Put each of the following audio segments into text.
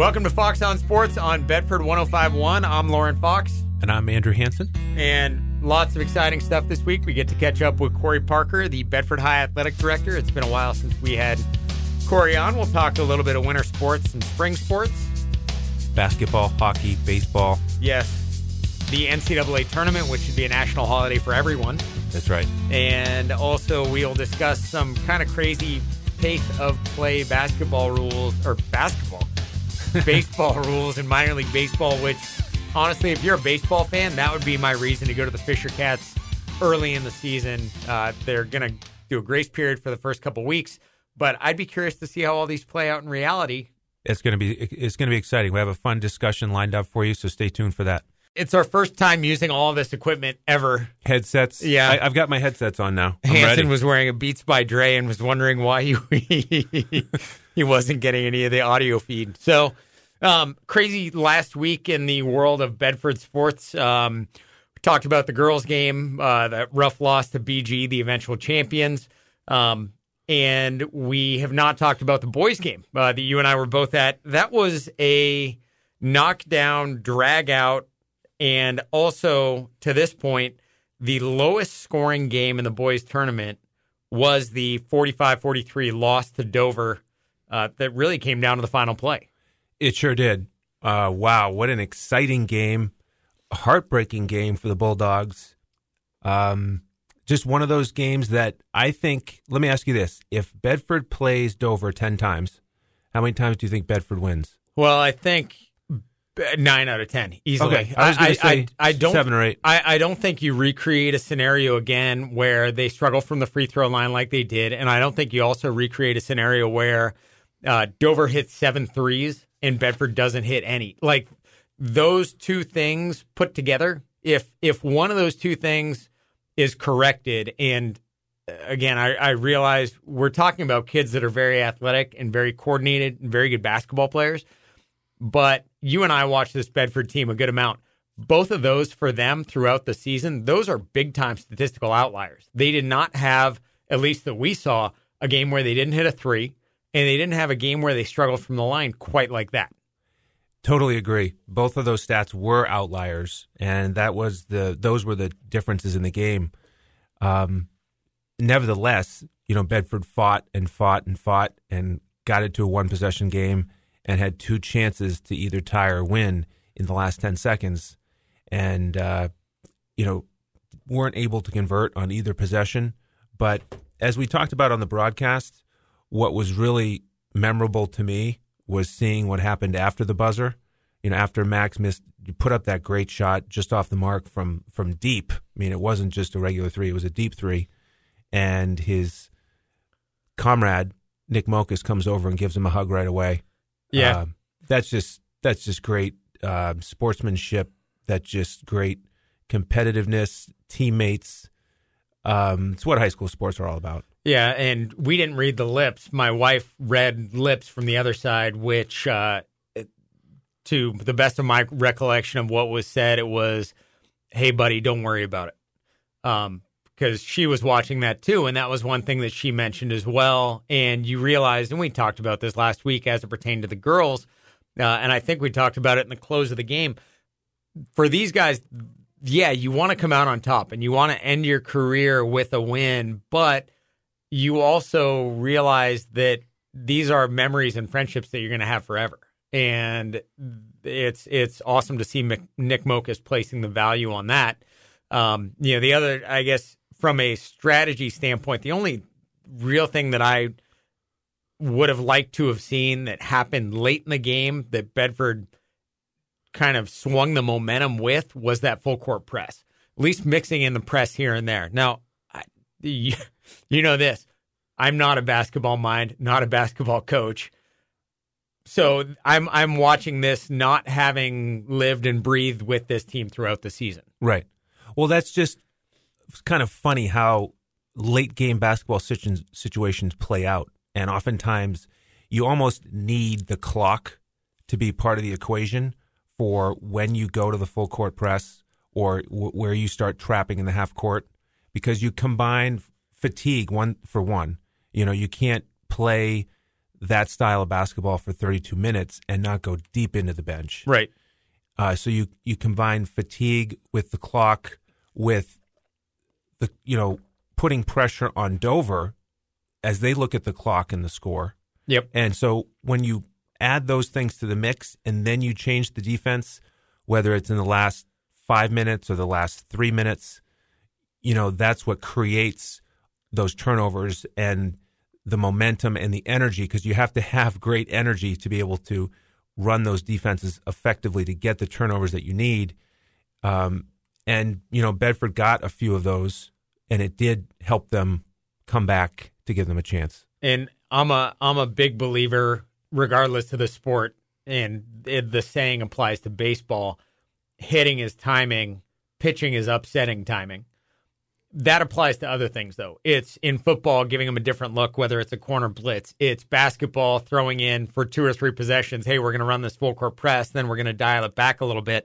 Welcome to Fox on Sports on Bedford 105.1. I'm Lauren Fox. And I'm Andrew Hansen. And lots of exciting stuff this week. We get to catch up with Corey Parker, the Bedford High Athletic Director. It's been a while since we had Corey on. We'll talk a little bit of winter sports and spring sports. Basketball, hockey, baseball. Yes. The NCAA tournament, which should be a national holiday for everyone. That's right. And also we'll discuss some kind of crazy pace of play baseball rules rules in minor league baseball, which honestly, if you're a baseball fan, that would be my reason to go to the Fisher Cats early in the season. They're going to do a grace period for the first couple weeks, but I'd be curious to see how all these play out in reality. It's going to be exciting. We have a fun discussion lined up for you, so stay tuned for that. It's our first time using all of this equipment ever. Headsets. Yeah. I've got my headsets on now. Hansen was wearing a Beats by Dre and was wondering why he wasn't getting any of the audio feed. So, crazy last week in the world of Bedford sports. We talked about the girls' game, that rough loss to BG, the eventual champions. And we have not talked about the boys' game that you and I were both at. That was a knockdown, drag-out, and also, to this point, the lowest scoring game in the boys' tournament was the 45-43 loss to Dover that really came down to the final play. It sure did. Wow, what an exciting game. A heartbreaking game for the Bulldogs. Just one of those games that I think, let me ask you this. If Bedford plays Dover 10 times, how many times do you think Bedford wins? Well, I think 9 out of 10, easily. Okay, I was going to say I don't, 7 or 8. I don't think you recreate a scenario again where they struggle from the free throw line like they did, and I don't think you also recreate a scenario where Dover hits 7 threes and Bedford doesn't hit any. Like, those two things put together, if one of those two things is corrected, and again, I realize we're talking about kids that are very athletic and very coordinated and very good basketball players, but you and I watched this Bedford team a good amount. Both of those for them throughout the season, those are big-time statistical outliers. They did not have, at least that we saw, a game where they didn't hit a three, and they didn't have a game where they struggled from the line quite like that. Totally agree. Both of those stats were outliers, and those were the differences in the game. Nevertheless, Bedford fought and got it to a one-possession game and had 2 chances to either tie or win in the last 10 seconds, and weren't able to convert on either possession. But as we talked about on the broadcast, what was really memorable to me was seeing what happened after the buzzer. After Max put up that great shot just off the mark from deep. I mean, it wasn't just a regular three; it was a deep three. And his comrade Nick Mokas comes over and gives him a hug right away. Yeah, that's just great sportsmanship. That's just great competitiveness, teammates. It's what high school sports are all about. Yeah, and we didn't read the lips. My wife read lips from the other side, which, to the best of my recollection of what was said, it was, "Hey, buddy, don't worry about it." Because she was watching that too, and that was one thing that she mentioned as well. And you realized, and we talked about this last week as it pertained to the girls, and I think we talked about it in the close of the game. For these guys, yeah, you want to come out on top, and you want to end your career with a win, but you also realize that these are memories and friendships that you're going to have forever. And it's awesome to see Nick Mokas placing the value on that. The other, I guess, from a strategy standpoint, the only real thing that I would have liked to have seen that happened late in the game that Bedford kind of swung the momentum with was that full court press, at least mixing in the press here and there. Now, you know this, I'm not a basketball mind, not a basketball coach. So I'm watching this not having lived and breathed with this team throughout the season. Right. Well, that's just kind of funny how late game basketball situations play out. And oftentimes you almost need the clock to be part of the equation for when you go to the full court press or where you start trapping in the half court, because you combine fatigue one for one. You can't play that style of basketball for 32 minutes and not go deep into the bench. Right. So you combine fatigue with the clock, with the putting pressure on Dover as they look at the clock and the score. Yep. And so when you add those things to the mix and then you change the defense, whether it's in the last 5 minutes or the last 3 minutes, that's what creates those turnovers and the momentum and the energy, because you have to have great energy to be able to run those defenses effectively to get the turnovers that you need. And Bedford got a few of those, and it did help them come back to give them a chance. And I'm a big believer, regardless of the sport, and the saying applies to baseball, hitting is timing, pitching is upsetting timing. That applies to other things, though. It's in football, giving them a different look, whether it's a corner blitz. It's basketball, throwing in for 2 or 3 possessions. Hey, we're going to run this full court press, then we're going to dial it back a little bit.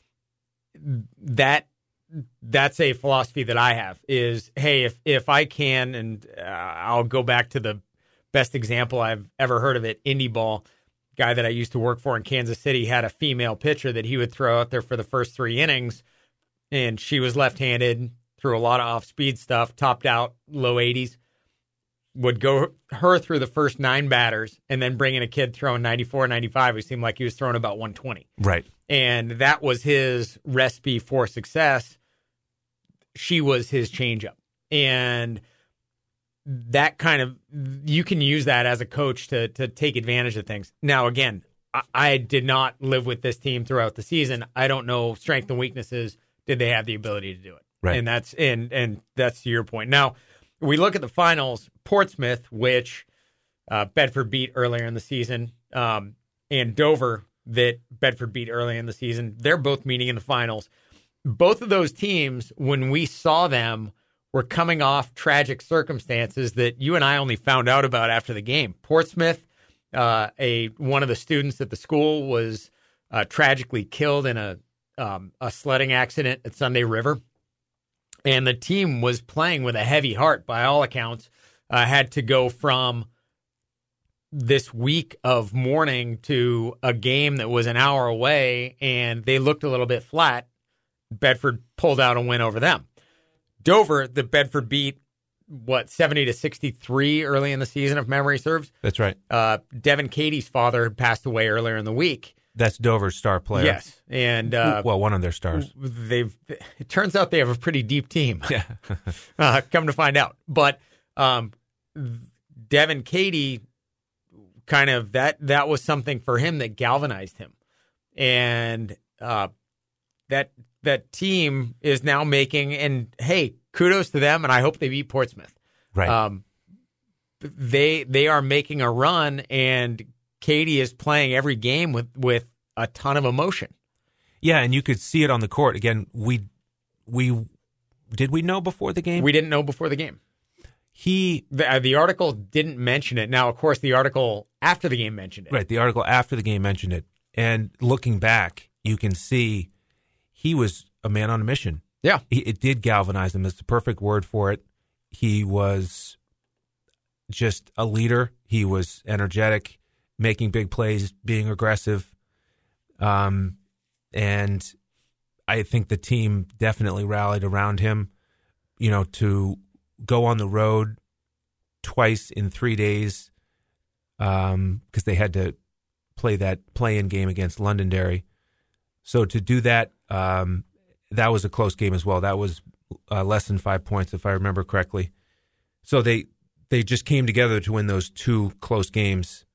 That's a philosophy that I have is, hey, if I can, and I'll go back to the best example I've ever heard of it, indie ball. Guy that I used to work for in Kansas City had a female pitcher that he would throw out there for the first 3 innings, and she was left-handed, threw a lot of off-speed stuff, topped out low 80s, would go her through the first 9 batters, and then bring in a kid throwing 94, 95 who seemed like he was throwing about 120. Right. And that was his recipe for success. She was his changeup. And that kind of, you can use that as a coach to take advantage of things. Now, again, I did not live with this team throughout the season. I don't know strength and weaknesses. Did they have the ability to do it? Right. And that's to your point. Now, we look at the finals, Portsmouth, which Bedford beat earlier in the season, and Dover that Bedford beat earlier in the season. They're both meeting in the finals. Both of those teams, when we saw them, were coming off tragic circumstances that you and I only found out about after the game. Portsmouth, one of the students at the school was tragically killed in a sledding accident at Sunday River. And the team was playing with a heavy heart, by all accounts, had to go from this week of mourning to a game that was an hour away, and they looked a little bit flat. Bedford pulled out a win over them. Dover, the Bedford beat, 70-63 early in the season, if memory serves. That's right. Devin Katie's father had passed away earlier in the week. That's Dover's star player. Yes, and one of their stars. It turns out they have a pretty deep team. Yeah. Come to find out, but Devin Katie, kind of that was something for him that galvanized him, and that team is now making. And hey, kudos to them, and I hope they beat Portsmouth. Right. They are making a run, and Katie is playing every game with a ton of emotion. Yeah, and you could see it on the court. Again, we know before the game? We didn't know before the game. The article didn't mention it. Now, of course, the article after the game mentioned it. Right, the article after the game mentioned it. And looking back, you can see he was a man on a mission. Yeah. It did galvanize him. That's the perfect word for it. He was just a leader. He was energetic, making big plays, being aggressive. And I think the team definitely rallied around him, to go on the road twice in 3 days, because they had to play that play-in game against Londonderry. So to do that, that was a close game as well. That was less than 5 points, if I remember correctly. So they just came together to win those 2 close games.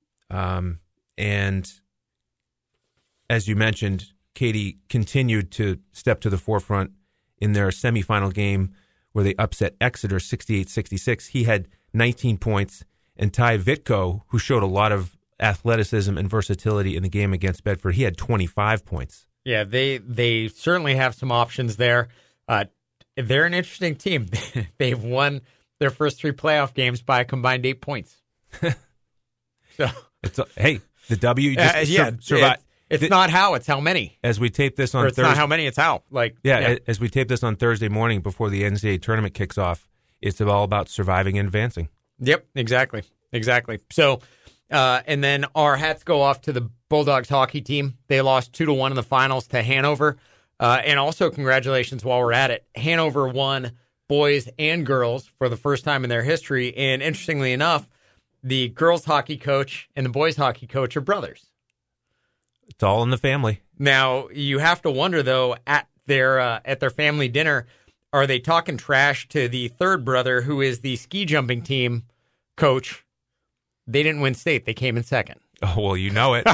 And as you mentioned, Katie continued to step to the forefront in their semifinal game where they upset Exeter 68-66. He had 19 points, and Ty Vitko, who showed a lot of athleticism and versatility in the game against Bedford, he had 25 points. Yeah, they certainly have some options there. They're an interesting team. They've won their first 3 playoff games by a combined 8 points. So hey, the W just survived. It's not how, it's how many. As we tape this on Thursday, not how many, it's how. As we tape this on Thursday morning before the NCAA tournament kicks off, it's all about surviving and advancing. Yep, exactly. Exactly. So, and then our hats go off to the Bulldogs hockey team. They lost 2-1 in the finals to Hanover. And also, congratulations while we're at it. Hanover won boys and girls for the first time in their history. And interestingly enough, the girls hockey coach and the boys hockey coach are brothers. It's all in the family. Now, you have to wonder, though, at their family dinner, are they talking trash to the third brother, who is the ski jumping team coach? They didn't win state. They came in second. Oh, well, you know it.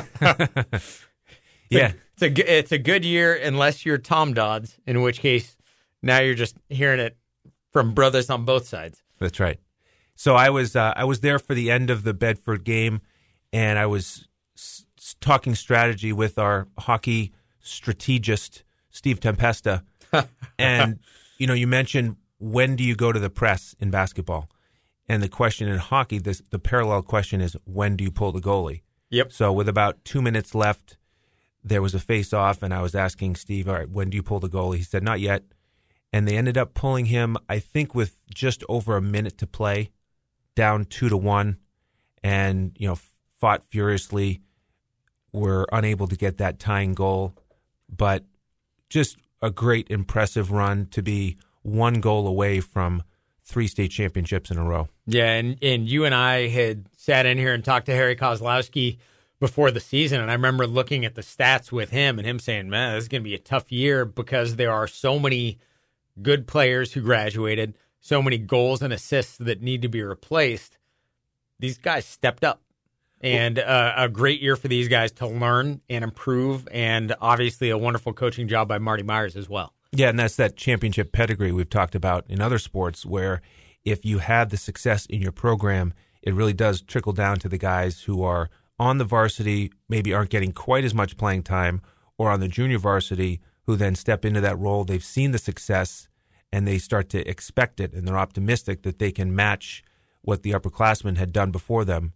Yeah. It's a good year unless you're Tom Dodds, in which case now you're just hearing it from brothers on both sides. That's right. So I was there for the end of the Bedford game, and I was talking strategy with our hockey strategist, Steve Tempesta. And, you mentioned, when do you go to the press in basketball? And the question in hockey, the parallel question is, when do you pull the goalie? Yep. So with about 2 minutes left, there was a face-off, and I was asking Steve, all right, when do you pull the goalie? He said, not yet. And they ended up pulling him, I think, with just over a minute to play, down 2-1, and, fought furiously, were unable to get that tying goal. But just a great, impressive run to be one goal away from 3 state championships in a row. Yeah, and you and I had sat in here and talked to Harry Kozlowski before the season, and I remember looking at the stats with him and him saying, man, this is going to be a tough year because there are so many good players who graduated, so many goals and assists that need to be replaced. These guys stepped up, and a great year for these guys to learn and improve, and obviously a wonderful coaching job by Marty Myers as well. Yeah, and that's that championship pedigree we've talked about in other sports, where if you have the success in your program, it really does trickle down to the guys who are on the varsity, maybe aren't getting quite as much playing time, or on the junior varsity, who then step into that role. They've seen the success, and they start to expect it, and they're optimistic that they can match what the upperclassmen had done before them.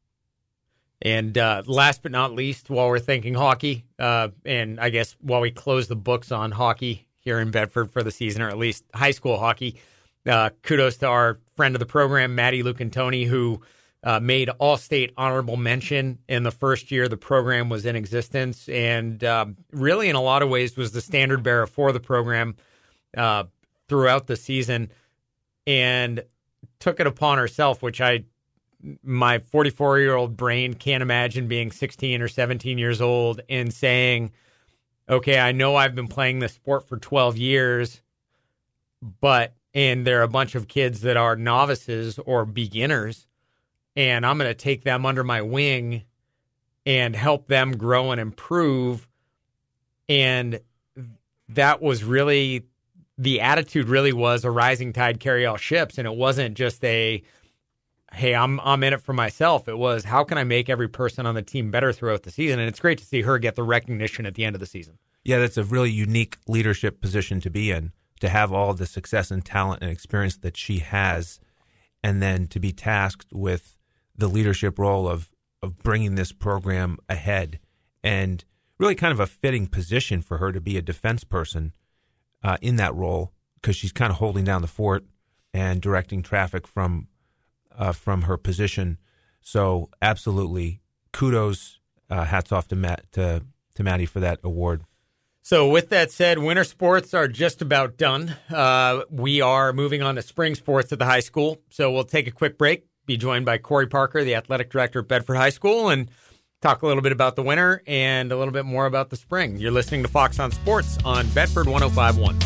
And last but not least, while we're thinking hockey, and I guess while we close the books on hockey here in Bedford for the season, or at least high school hockey, kudos to our friend of the program, Maddie Lucantoni, who made All-State honorable mention in the first year the program was in existence, and really in a lot of ways was the standard bearer for the program throughout the season, and took it upon herself, which my 44-year-old brain can't imagine being 16 or 17 years old and saying, okay, I know I've been playing this sport for 12 years, and there are a bunch of kids that are novices or beginners, and I'm going to take them under my wing and help them grow and improve. And that was really, the attitude really was a rising tide carry all ships. And it wasn't just hey, I'm in it for myself. It was, how can I make every person on the team better throughout the season? And it's great to see her get the recognition at the end of the season. Yeah, that's a really unique leadership position to be in, to have all the success and talent and experience that she has, and then to be tasked with the leadership role of bringing this program ahead, and really kind of a fitting position for her to be a defense person in that role, because she's kind of holding down the fort and directing traffic from her position. So absolutely, kudos, hats off to Maddie for that award. So with that said, winter sports are just about done. We are moving on to spring sports at the high school. So we'll take a quick break, be joined by Corey Parker, the athletic director at Bedford High School, and talk a little bit about the winter and a little bit more about the spring. You're listening to Fox on Sports on Bedford 105.1.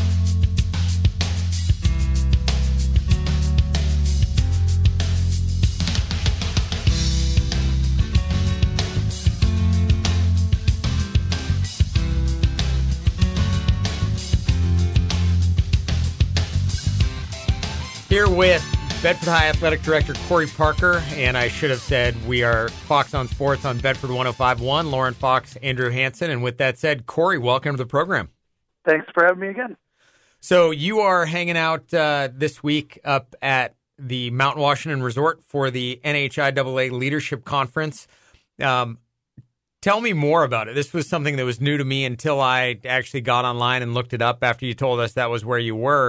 Here with Bedford High Athletic Director Corey Parker, and I should have said we are Fox on Sports on Bedford 105.1, Lauren Fox, Andrew Hansen. And with that said, Corey, welcome to the program. Thanks for having me again. So you are hanging out this week up at the Mountain Washington Resort for the NHIAA Leadership Conference. Tell me more about it. This was something that was new to me until I actually got online and looked it up after you told us that was where you were.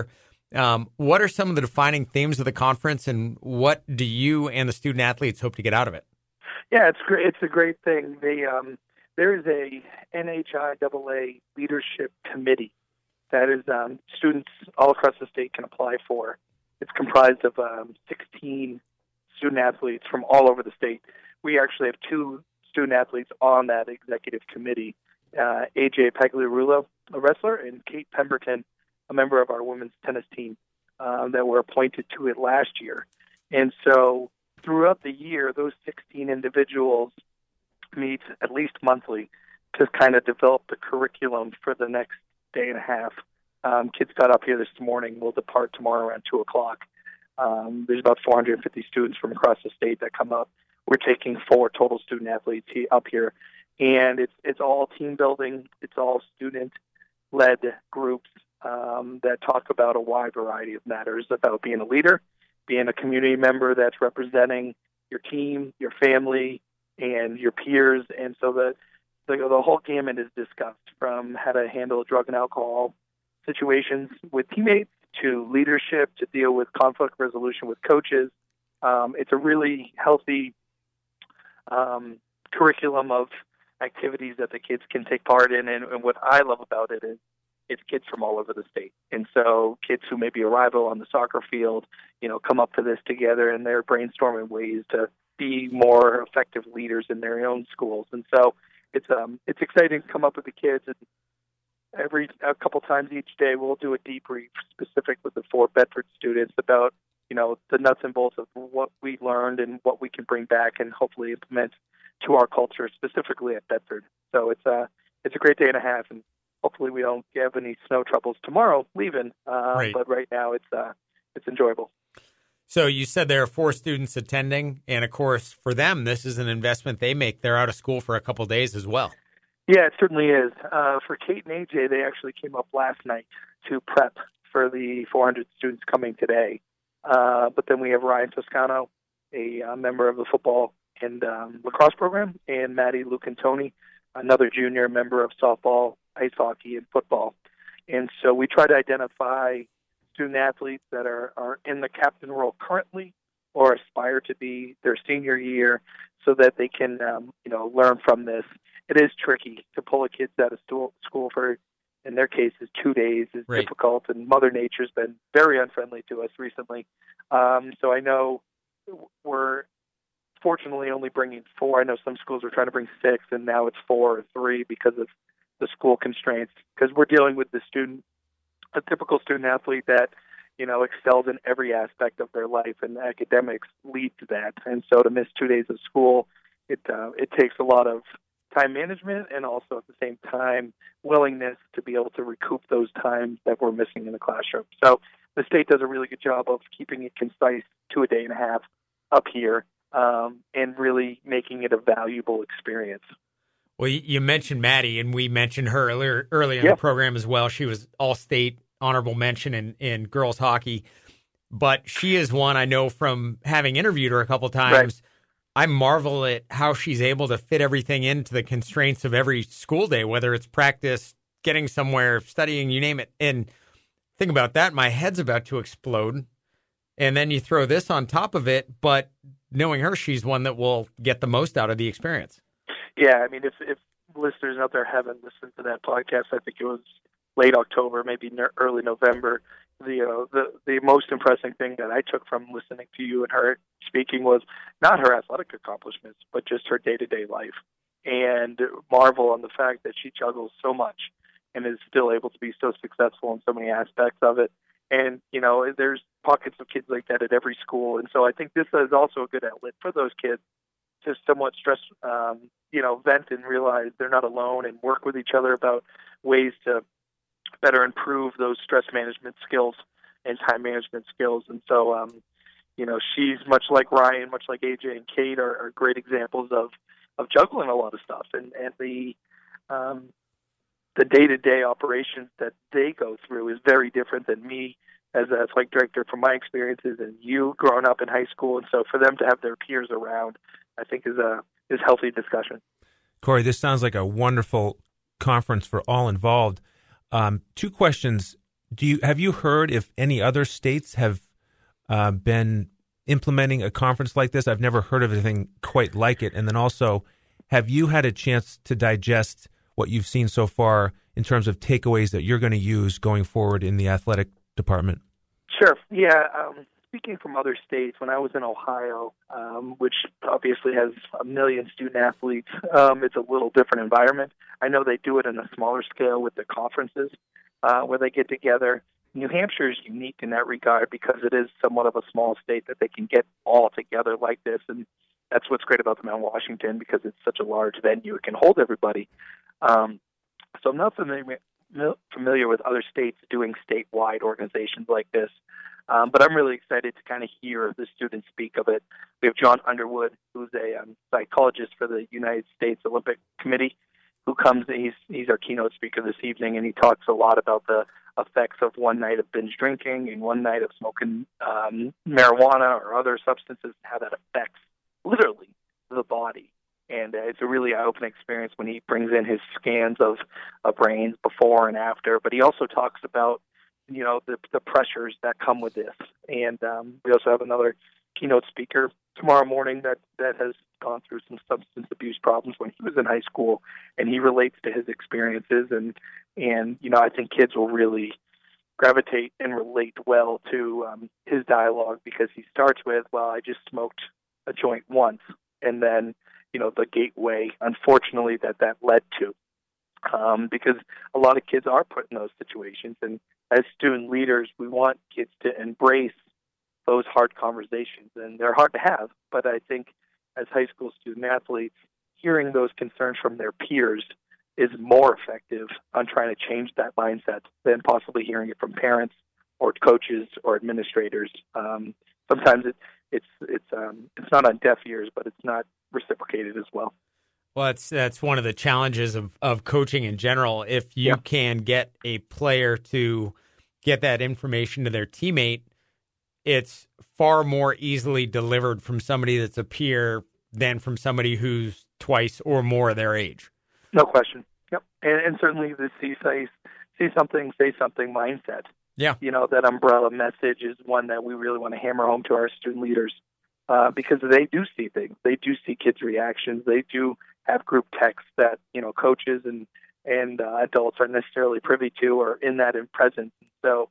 What are some of the defining themes of the conference, and what do you and the student athletes hope to get out of it? Yeah, it's great. It's a great thing. There is a NHIAA leadership committee that is students all across the state can apply for. It's comprised of 16 student athletes from all over the state. We actually have 2 student athletes on that executive committee, AJ Pagliarulo, a wrestler, and Kate Pemberton, a member of our women's tennis team, that were appointed to it last year. And so throughout the year, those 16 individuals meet at least monthly to kind of develop the curriculum for the next day and a half. Kids got up here this morning. We'll depart tomorrow around 2 o'clock. There's about 450 students from across the state that come up. We're taking 4 total student athletes up here, and it's all team building. It's all student-led groups that talk about a wide variety of matters about being a leader, being a community member that's representing your team, your family, and your peers. And so the whole gamut is discussed, from how to handle drug and alcohol situations with teammates to leadership, to deal with conflict resolution with coaches. It's a really healthy curriculum of activities that the kids can take part in. And what I love about it is it's kids from all over the state. And so kids who maybe arrival on the soccer field, come up to this together, and they're brainstorming ways to be more effective leaders in their own schools. And so it's exciting to come up with the kids. And a couple times each day, we'll do a debrief specific with the 4 Bedford students about, the nuts and bolts of what we learned and what we can bring back and hopefully implement to our culture, specifically at Bedford. So it's a great day and a half, and hopefully we don't have any snow troubles tomorrow leaving. Right. But right now it's enjoyable. So you said there are 4 students attending, and of course, for them, this is an investment they make. They're out of school for a couple of days as well. Yeah, it certainly is. For Kate and AJ, they actually came up last night to prep for the 400 students coming today. But then we have Ryan Toscano, a member of the football and lacrosse program, and Maddie Lucantoni, another junior member of softball, ice hockey, and football. And so we try to identify student athletes that are in the captain role currently or aspire to be their senior year, so that they can learn from this. It is tricky to pull a kid out of school for, in their case, 2 days is Right. difficult, and Mother Nature's been very unfriendly to us recently. So I know we're fortunately only bringing 4. I know some schools are trying to bring 6, and now it's 4 or 3 because of the school constraints, because we're dealing with a typical student athlete that, excels in every aspect of their life, and academics lead to that. And so to miss 2 days of school, it takes a lot of time management, and also at the same time willingness to be able to recoup those times that we're missing in the classroom. So the state does a really good job of keeping it concise to a day and a half up here, and really making it a valuable experience. Well, you mentioned Maddie, and we mentioned her earlier in the program as well. She was all-state honorable mention in girls hockey, but she is one I know from having interviewed her a couple times. Right. I marvel at how she's able to fit everything into the constraints of every school day, whether it's practice, getting somewhere, studying, you name it. And think about that, my head's about to explode. And then you throw this on top of it, but knowing her, she's one that will get the most out of the experience. Yeah, I mean, if listeners out there haven't listened to that podcast, I think it was late October, maybe early November. The most impressive thing that I took from listening to you and her speaking was not her athletic accomplishments, but just her day-to-day life, and marvel on the fact that she juggles so much and is still able to be so successful in so many aspects of it. And, there's pockets of kids like that at every school. And so I think this is also a good outlet for those kids to somewhat stress, vent and realize they're not alone, and work with each other about ways to better improve those stress management skills and time management skills. And so, she's much like Ryan, much like AJ and Kate are great examples of juggling a lot of stuff, and the day-to-day operations that they go through is very different than me as an athletic director from my experiences, and you growing up in high school. And so for them to have their peers around, I think is healthy discussion. Corey, this sounds like a wonderful conference for all involved. 2 questions Have you heard if any other states have been implementing a conference like this? I've never heard of anything quite like it. And then also, have you had a chance to digest what you've seen so far in terms of takeaways that you're going to use going forward in the athletic department? Sure. Yeah. Speaking from other states, when I was in Ohio, which obviously has 1 million student athletes, it's a little different environment. I know they do it on a smaller scale with the conferences where they get together. New Hampshire is unique in that regard because it is somewhat of a small state that they can get all together like this. And that's what's great about the Mount Washington because it's such a large venue. It can hold everybody. So I'm not familiar with other states doing statewide organizations like this. But I'm really excited to kind of hear the students speak of it. We have John Underwood, who's a psychologist for the United States Olympic Committee, who comes. He's our keynote speaker this evening, and he talks a lot about the effects of one night of binge drinking and one night of smoking marijuana or other substances, how that affects literally the body. And it's a really eye-opening experience when he brings in his scans of brains before and after. But he also talks about the pressures that come with this. And we also have another keynote speaker tomorrow morning that has gone through some substance abuse problems when he was in high school, and he relates to his experiences. And I think kids will really gravitate and relate well to his dialogue because he starts with, well, I just smoked a joint once, and then, the gateway, unfortunately, that led to. Because a lot of kids are put in those situations, and as student leaders, we want kids to embrace those hard conversations, and they're hard to have. But I think as high school student athletes, hearing those concerns from their peers is more effective on trying to change that mindset than possibly hearing it from parents or coaches or administrators. Sometimes it's not on deaf ears, but it's not reciprocated as well. Well, that's one of the challenges of coaching in general. If you can get a player to get that information to their teammate, it's far more easily delivered from somebody that's a peer than from somebody who's twice or more their age. No question. Yep. And certainly the see something, say something mindset. Yeah. That umbrella message is one that we really want to hammer home to our student leaders because they do see things. They do see kids' reactions. They do have group texts that, coaches and adults aren't necessarily privy to or in that in presence. So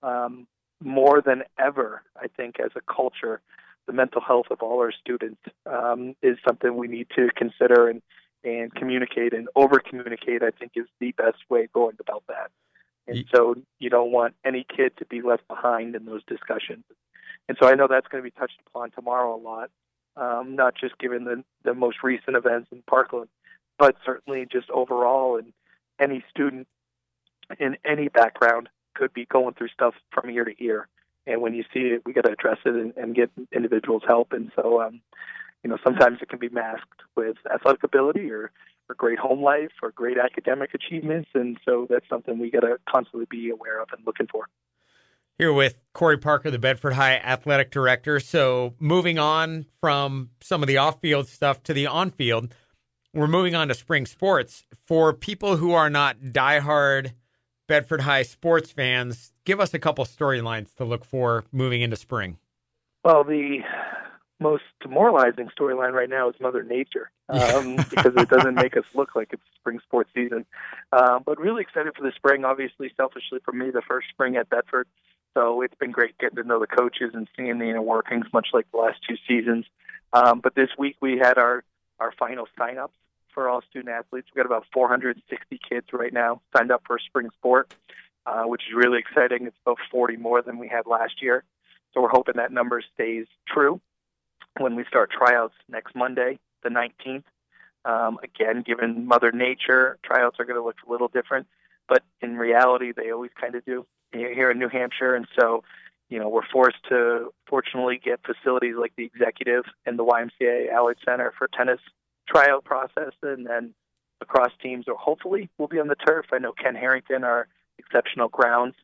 more than ever, I think as a culture, the mental health of all our students is something we need to consider and communicate and over-communicate, I think, is the best way going about that. And so you don't want any kid to be left behind in those discussions. And so I know that's going to be touched upon tomorrow a lot, not just given the most recent events in Parkland, but certainly just overall. And any student in any background could be going through stuff from year to year. And when you see it, we got to address it and get individuals help. And so, sometimes it can be masked with athletic ability or great home life or great academic achievements. And so that's something we got to constantly be aware of and looking for. Here with Corey Parker, the Bedford High Athletic Director. So moving on from some of the off-field stuff to the on-field, we're moving on to spring sports. For people who are not diehard Bedford High sports fans, give us a couple storylines to look for moving into spring. Well, the most demoralizing storyline right now is Mother Nature because it doesn't make us look like it's spring sports season. But really excited for the spring, obviously, selfishly for me, the first spring at Bedford. So it's been great getting to know the coaches and seeing the inner workings, much like the last two seasons. But this week we had our final sign-ups for all student athletes. We've got about 460 kids right now signed up for spring sport, which is really exciting. It's about 40 more than we had last year. So we're hoping that number stays true when we start tryouts next Monday, the 19th. Again, given Mother Nature, tryouts are going to look a little different, but in reality, they always kind of do here in New Hampshire. And so, we're forced to fortunately get facilities like the Executive and the YMCA Allied Center for tennis tryout process, and then lacrosse teams or hopefully will be on the turf. I know Ken Harrington, our exceptional grounds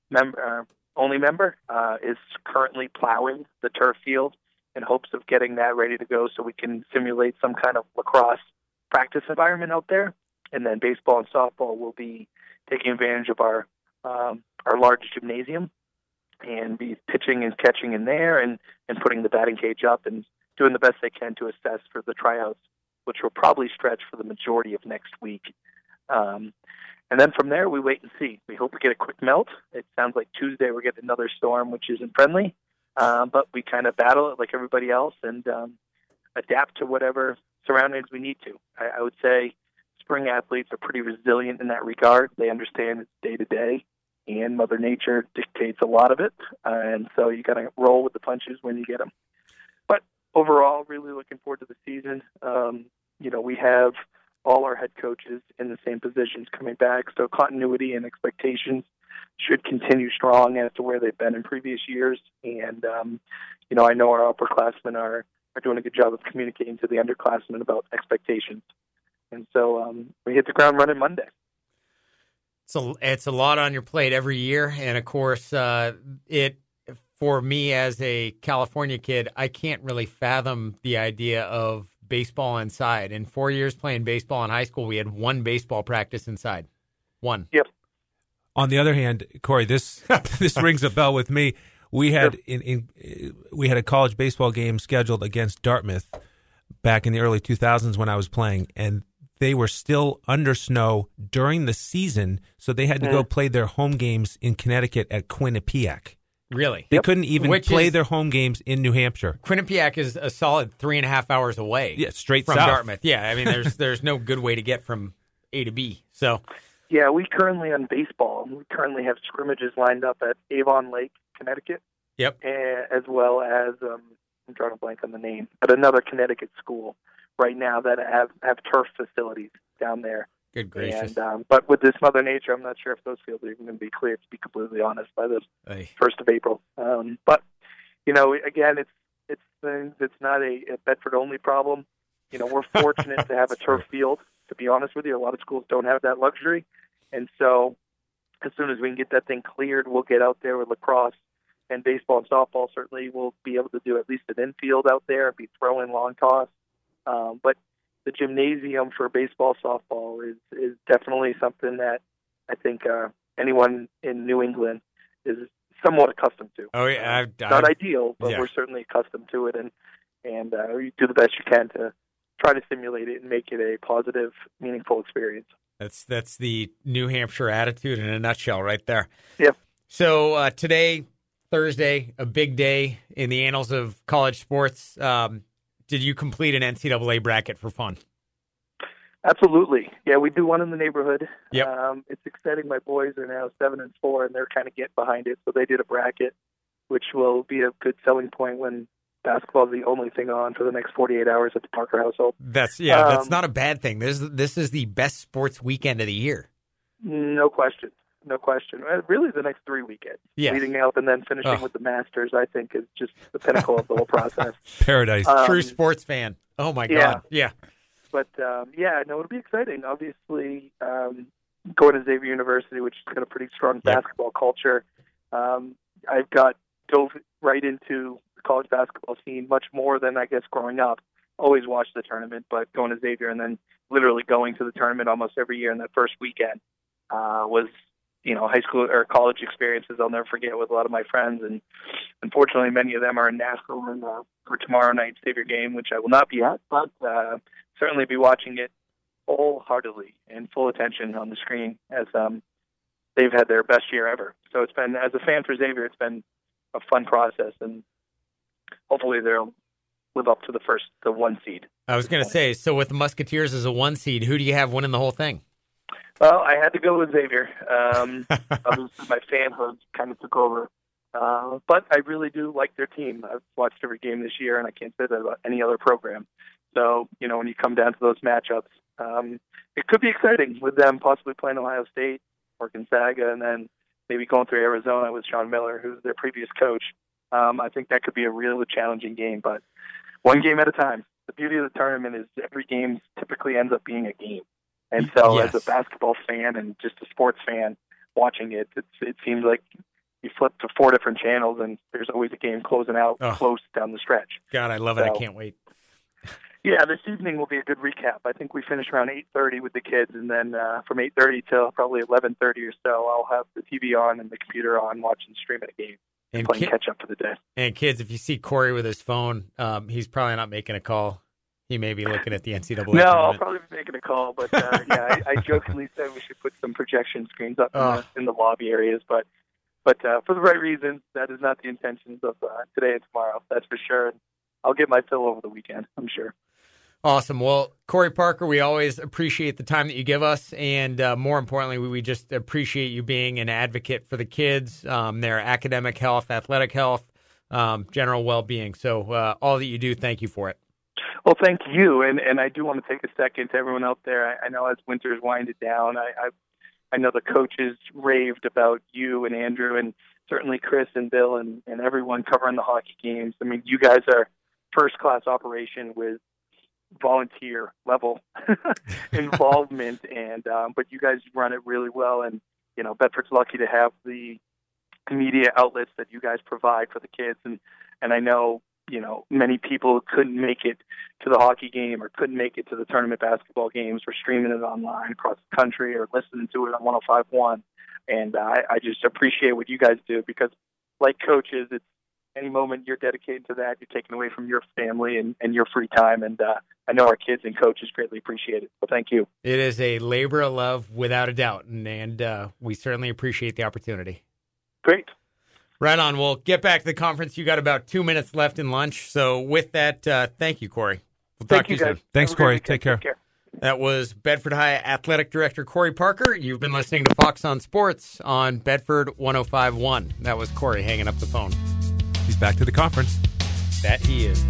only member, is currently plowing the turf field in hopes of getting that ready to go so we can simulate some kind of lacrosse practice environment out there. And then baseball and softball will be taking advantage of our our large gymnasium and be pitching and catching in there and putting the batting cage up and doing the best they can to assess for the tryouts, which will probably stretch for the majority of next week. And then from there, we wait and see. We hope we get a quick melt. It sounds like Tuesday we're getting another storm, which isn't friendly, but we kind of battle it like everybody else and adapt to whatever surroundings we need to. I would say spring athletes are pretty resilient in that regard. They understand it's day-to-day, and Mother Nature dictates a lot of it, and so you got to roll with the punches when you get them. But overall, really looking forward to the season. We have all our head coaches in the same positions coming back, so continuity and expectations should continue strong as to where they've been in previous years. And, I know our upperclassmen are doing a good job of communicating to the underclassmen about expectations. And so we hit the ground running Monday. So it's a lot on your plate every year. And, of course, for me as a California kid, I can't really fathom the idea of baseball inside. In 4 years playing baseball in high school, we had one baseball practice inside. One. Yep. On the other hand, Corey, this rings a bell with me. We had we had a college baseball game scheduled against Dartmouth back in the early 2000s when I was playing, and they were still under snow during the season, so they had to go play their home games in Connecticut at Quinnipiac. Really? They couldn't even play their home games in New Hampshire. Quinnipiac is a solid 3.5 hours away. Yeah, straight from south. Dartmouth. Yeah, I mean, there's no good way to get from A to B. So, yeah, we currently on baseball, we currently have scrimmages lined up at Avon Lake, Connecticut. Yep. As well as I'm drawing a blank on the name, but another Connecticut school right now that have turf facilities down there. Good gracious. And but with this Mother Nature, I'm not sure if those fields are even going to be cleared, to be completely honest, by the 1st of April. But again, it's not a Bedford only problem. We're fortunate to have a turf field. To be honest with you, a lot of schools don't have that luxury, and so as soon as we can get that thing cleared, we'll get out there with lacrosse and baseball and softball. Certainly, we'll be able to do at least an infield out there and be throwing long toss. But the gymnasium for baseball, softball is definitely something that I think anyone in New England is somewhat accustomed to. Oh yeah, not ideal, but we're certainly accustomed to it, and you do the best you can to try to simulate it and make it a positive, meaningful experience. That's the New Hampshire attitude in a nutshell, right there. Yep. So today, Thursday, a big day in the annals of college sports. Did you complete an NCAA bracket for fun? Absolutely. Yeah, we do one in the neighborhood. Yep. It's exciting. My boys are now 7-4, and they're kind of getting behind it. So they did a bracket, which will be a good selling point when basketball is the only thing on for the next 48 hours at the Parker household. That's not a bad thing. This is the best sports weekend of the year. No question. No question. Really, the next 3 weekends. Yes. Leading up and then finishing with the Masters, I think, is just the pinnacle of the whole process. Paradise. True sports fan. Oh, my God. Yeah. But, it'll be exciting. Obviously, going to Xavier University, which has got a pretty strong basketball culture. I've dove right into the college basketball scene much more than, I guess, growing up. Always watched the tournament, but going to Xavier and then literally going to the tournament almost every year in that first weekend was high school or college experiences I'll never forget with a lot of my friends. And unfortunately, many of them are in Nashville for tomorrow night's Xavier game, which I will not be at, but certainly be watching it wholeheartedly and full attention on the screen as they've had their best year ever. So it's been, as a fan for Xavier, it's been a fun process, and hopefully they'll live up to the 1 seed. I was going to say, so with the Musketeers as a 1 seed, who do you have winning the whole thing? Well, I had to go with Xavier. Obviously, my fanhood kind of took over. But I really do like their team. I've watched every game this year, and I can't say that about any other program. So, when you come down to those matchups, it could be exciting with them possibly playing Ohio State or Gonzaga, and then maybe going through Arizona with Sean Miller, who's their previous coach. I think that could be a really challenging game, but one game at a time. The beauty of the tournament is every game typically ends up being a game. And so as a basketball fan and just a sports fan watching it, it seems like you flip to 4 different channels and there's always a game closing out close down the stretch. God, I love it. I can't wait. Yeah, this evening will be a good recap. I think we finish around 8:30 with the kids, and then from 8:30 till probably 11:30 or so, I'll have the TV on and the computer on, watching streaming a game and playing catch up for the day. And kids, if you see Corey with his phone, he's probably not making a call. He may be looking at the NCAA No, tournament. I'll probably be making a call, but yeah, I jokingly said we should put some projection screens up in the lobby areas, but for the right reasons, that is not the intentions of today and tomorrow. That's for sure. I'll get my fill over the weekend, I'm sure. Awesome. Well, Corey Parker, we always appreciate the time that you give us, and more importantly, we just appreciate you being an advocate for the kids, their academic health, athletic health, general well-being. So all that you do, thank you for it. Well, thank you, and I do want to take a second to everyone out there. I know as winter's winded down, I know the coaches raved about you and Andrew, and certainly Chris and Bill and everyone covering the hockey games. I mean, you guys are first-class operation with volunteer level involvement, and but you guys run it really well, and Bedford's lucky to have the media outlets that you guys provide for the kids, and I know many people couldn't make it to the hockey game or couldn't make it to the tournament basketball games. We're streaming it online across the country or listening to it on 105.1, and I just appreciate what you guys do, because like coaches, it's any moment you're dedicated to that, you're taking away from your family and your free time. And I know our kids and coaches greatly appreciate it. So thank you. It is a labor of love, without a doubt. And we certainly appreciate the opportunity. Great. Right on. We'll get back to the conference. You got about 2 minutes left in lunch. So with that, thank you, Corey. We'll talk to you soon. Thanks, Corey. Take care. That was Bedford High Athletic Director Corey Parker. You've been listening to Fox on Sports on Bedford 105.1. That was Corey hanging up the phone. He's back to the conference. That he is.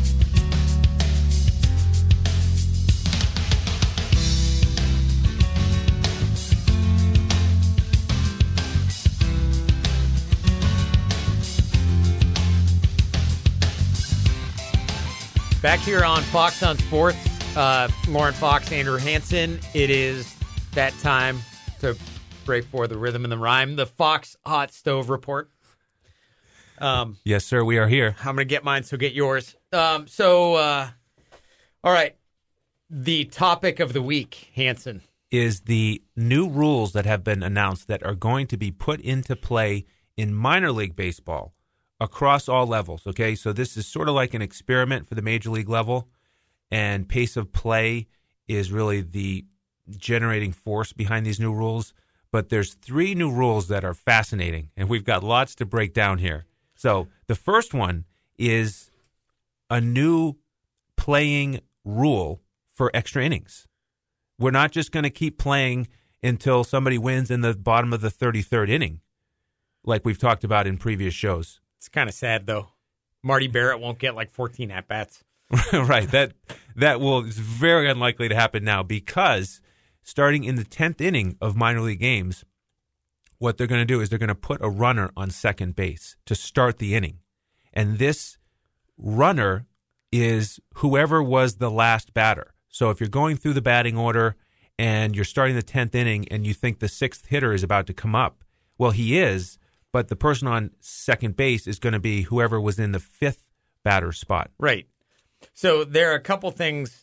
Back here on Fox on Sports, Lauren Fox, Andrew Hansen. It is that time to break for the rhythm and the rhyme, the Fox Hot Stove Report. Yes, sir, we are here. I'm going to get mine, so get yours. All right. The topic of the week, Hansen, is the new rules that have been announced that are going to be put into play in minor league baseball across all levels, okay? So this is sort of like an experiment for the major league level, and pace of play is really the generating force behind these new rules. But there's 3 new rules that are fascinating, and we've got lots to break down here. So the first one is a new playing rule for extra innings. We're not just going to keep playing until somebody wins in the bottom of the 33rd inning, like we've talked about in previous shows. It's kind of sad, though. Marty Barrett won't get like 14 at-bats. Right. That is very unlikely to happen now, because starting in the 10th inning of minor league games, what they're going to do is they're going to put a runner on second base to start the inning. And this runner is whoever was the last batter. So if you're going through the batting order and you're starting the 10th inning and you think the 6th hitter is about to come up, well, he is, but the person on second base is going to be whoever was in the 5th batter spot. Right. So there are a couple things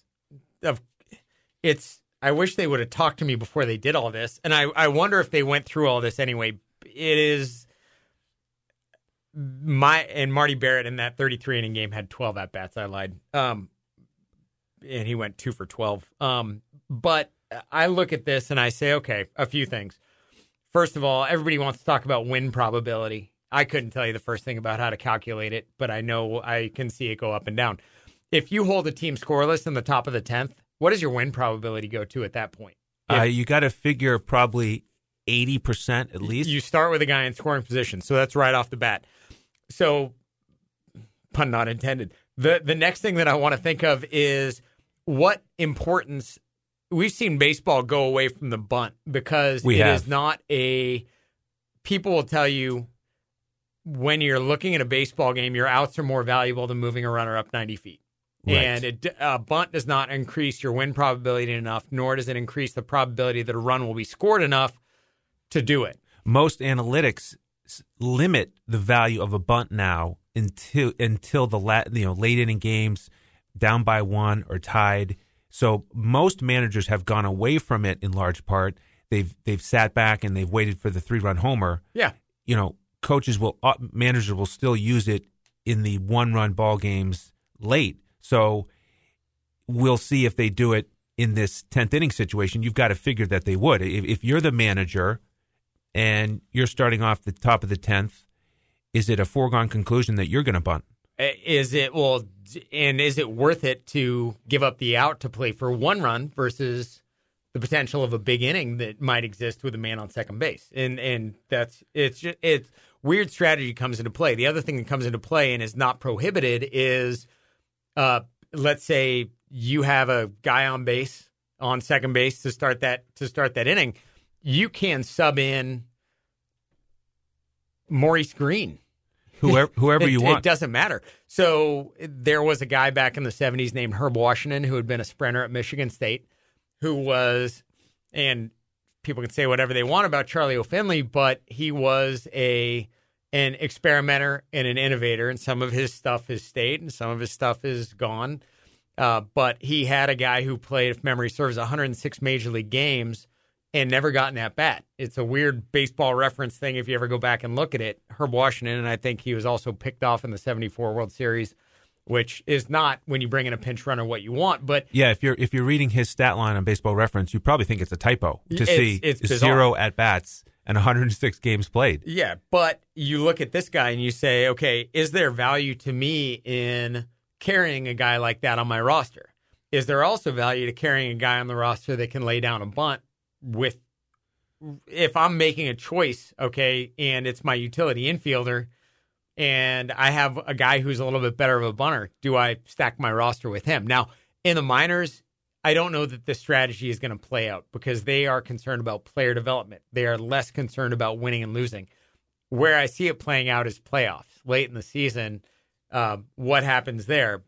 I wish they would have talked to me before they did all this. And I wonder if they went through all this anyway. It is Marty Barrett in that 33 inning game had 12 at bats. I lied. And he went 2 for 12. But I look at this and I say, okay, a few things. First of all, everybody wants to talk about win probability. I couldn't tell you the first thing about how to calculate it, but I know I can see it go up and down. If you hold a team scoreless in the top of the 10th, what does your win probability go to at that point? You got to figure probably 80% at least. You start with a guy in scoring position, so that's right off the bat. So, pun not intended. The next thing that I want to think of is what importance. We've seen baseball go away from the bunt because is not a. People will tell you when you're looking at a baseball game, your outs are more valuable than moving a runner up 90 feet. Right. And a bunt does not increase your win probability enough, nor does it increase the probability that a run will be scored enough to do it. Most analytics limit the value of a bunt now until the late inning games, down by 1 or tied. So most managers have gone away from it in large part. They've sat back and they've waited for the 3-run homer. Yeah. Managers will still use it in the 1-run ball games late. So we'll see if they do it in this 10th inning situation. You've got to figure that they would. If you're the manager and you're starting off the top of the 10th, is it a foregone conclusion that you're going to bunt? Is it worth it to give up the out to play for 1 run versus the potential of a big inning that might exist with a man on second base? And it's weird strategy comes into play. The other thing that comes into play and is not prohibited is, let's say you have a guy on second base to start that inning. You can sub in Maurice Green. Whoever you want. It doesn't matter. So there was a guy back in the 70s named Herb Washington who had been a sprinter at Michigan State who was, and people can say whatever they want about Charlie O'Finley, but he was an experimenter and an innovator, and some of his stuff has stayed and some of his stuff is gone. But he had a guy who played, if memory serves, 106 Major League games and never gotten at bat. It's a weird baseball reference thing if you ever go back and look at it. Herb Washington, and I think he was also picked off in the 74 World Series, which is not, when you bring in a pinch runner, what you want. But yeah, if you're reading his stat line on Baseball Reference, you probably think it's a typo to see it's 0 at-bats and 106 games played. Yeah, but you look at this guy and you say, okay, is there value to me in carrying a guy like that on my roster? Is there also value to carrying a guy on the roster that can lay down a bunt with, if I'm making a choice, okay, and it's my utility infielder and I have a guy who's a little bit better of a bunter, do I stack my roster with him? Now, in the minors, I don't know that this strategy is going to play out because they are concerned about player development. They are less concerned about winning and losing. Where I see it playing out is playoffs late in the season. What happens there?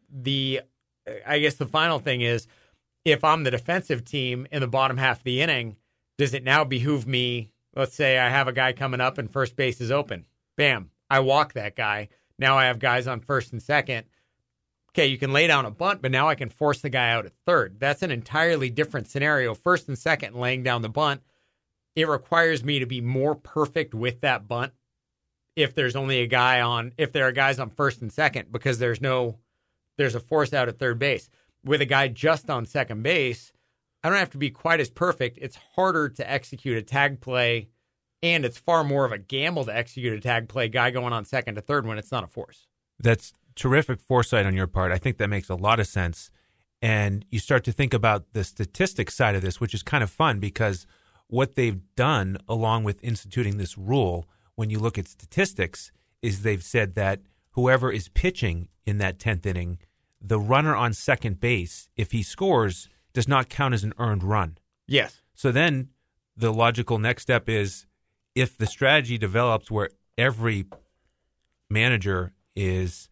I guess the final thing is, if I'm the defensive team in the bottom half of the inning, does it now behoove me? Let's say I have a guy coming up and first base is open. Bam, I walk that guy. Now I have guys on first and second. Okay, you can lay down a bunt, but now I can force the guy out at third. That's an entirely different scenario. First and second, laying down the bunt. It requires me to be more perfect with that bunt if there are guys on first and second, because there's a force out at third base. With a guy just on second base, I don't have to be quite as perfect. It's harder to execute a tag play, and it's far more of a gamble to execute a tag play, guy going on second to third when it's not a force. That's terrific foresight on your part. I think that makes a lot of sense. And you start to think about the statistics side of this, which is kind of fun because what they've done along with instituting this rule, when you look at statistics, is they've said that whoever is pitching in that 10th inning, the runner on second base, if he scores, does not count as an earned run. Yes. So then the logical next step is, if the strategy develops where every manager is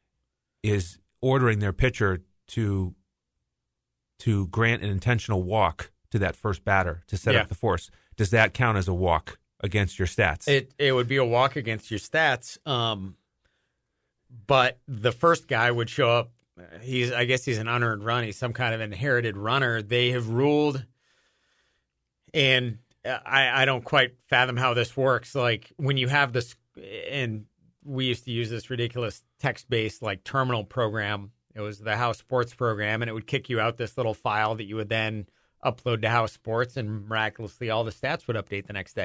ordering their pitcher to grant an intentional walk to that first batter to set up the force, does that count as a walk against your stats? It would be a walk against your stats. But the first guy would show up. I guess he's an unearned run. He's some kind of inherited runner. They have ruled, and I don't quite fathom how this works. Like, when you have this, and we used to use this ridiculous text-based like terminal program. It was the House Sports program, and it would kick you out this little file that you would then upload to House Sports, and miraculously all the stats would update the next day.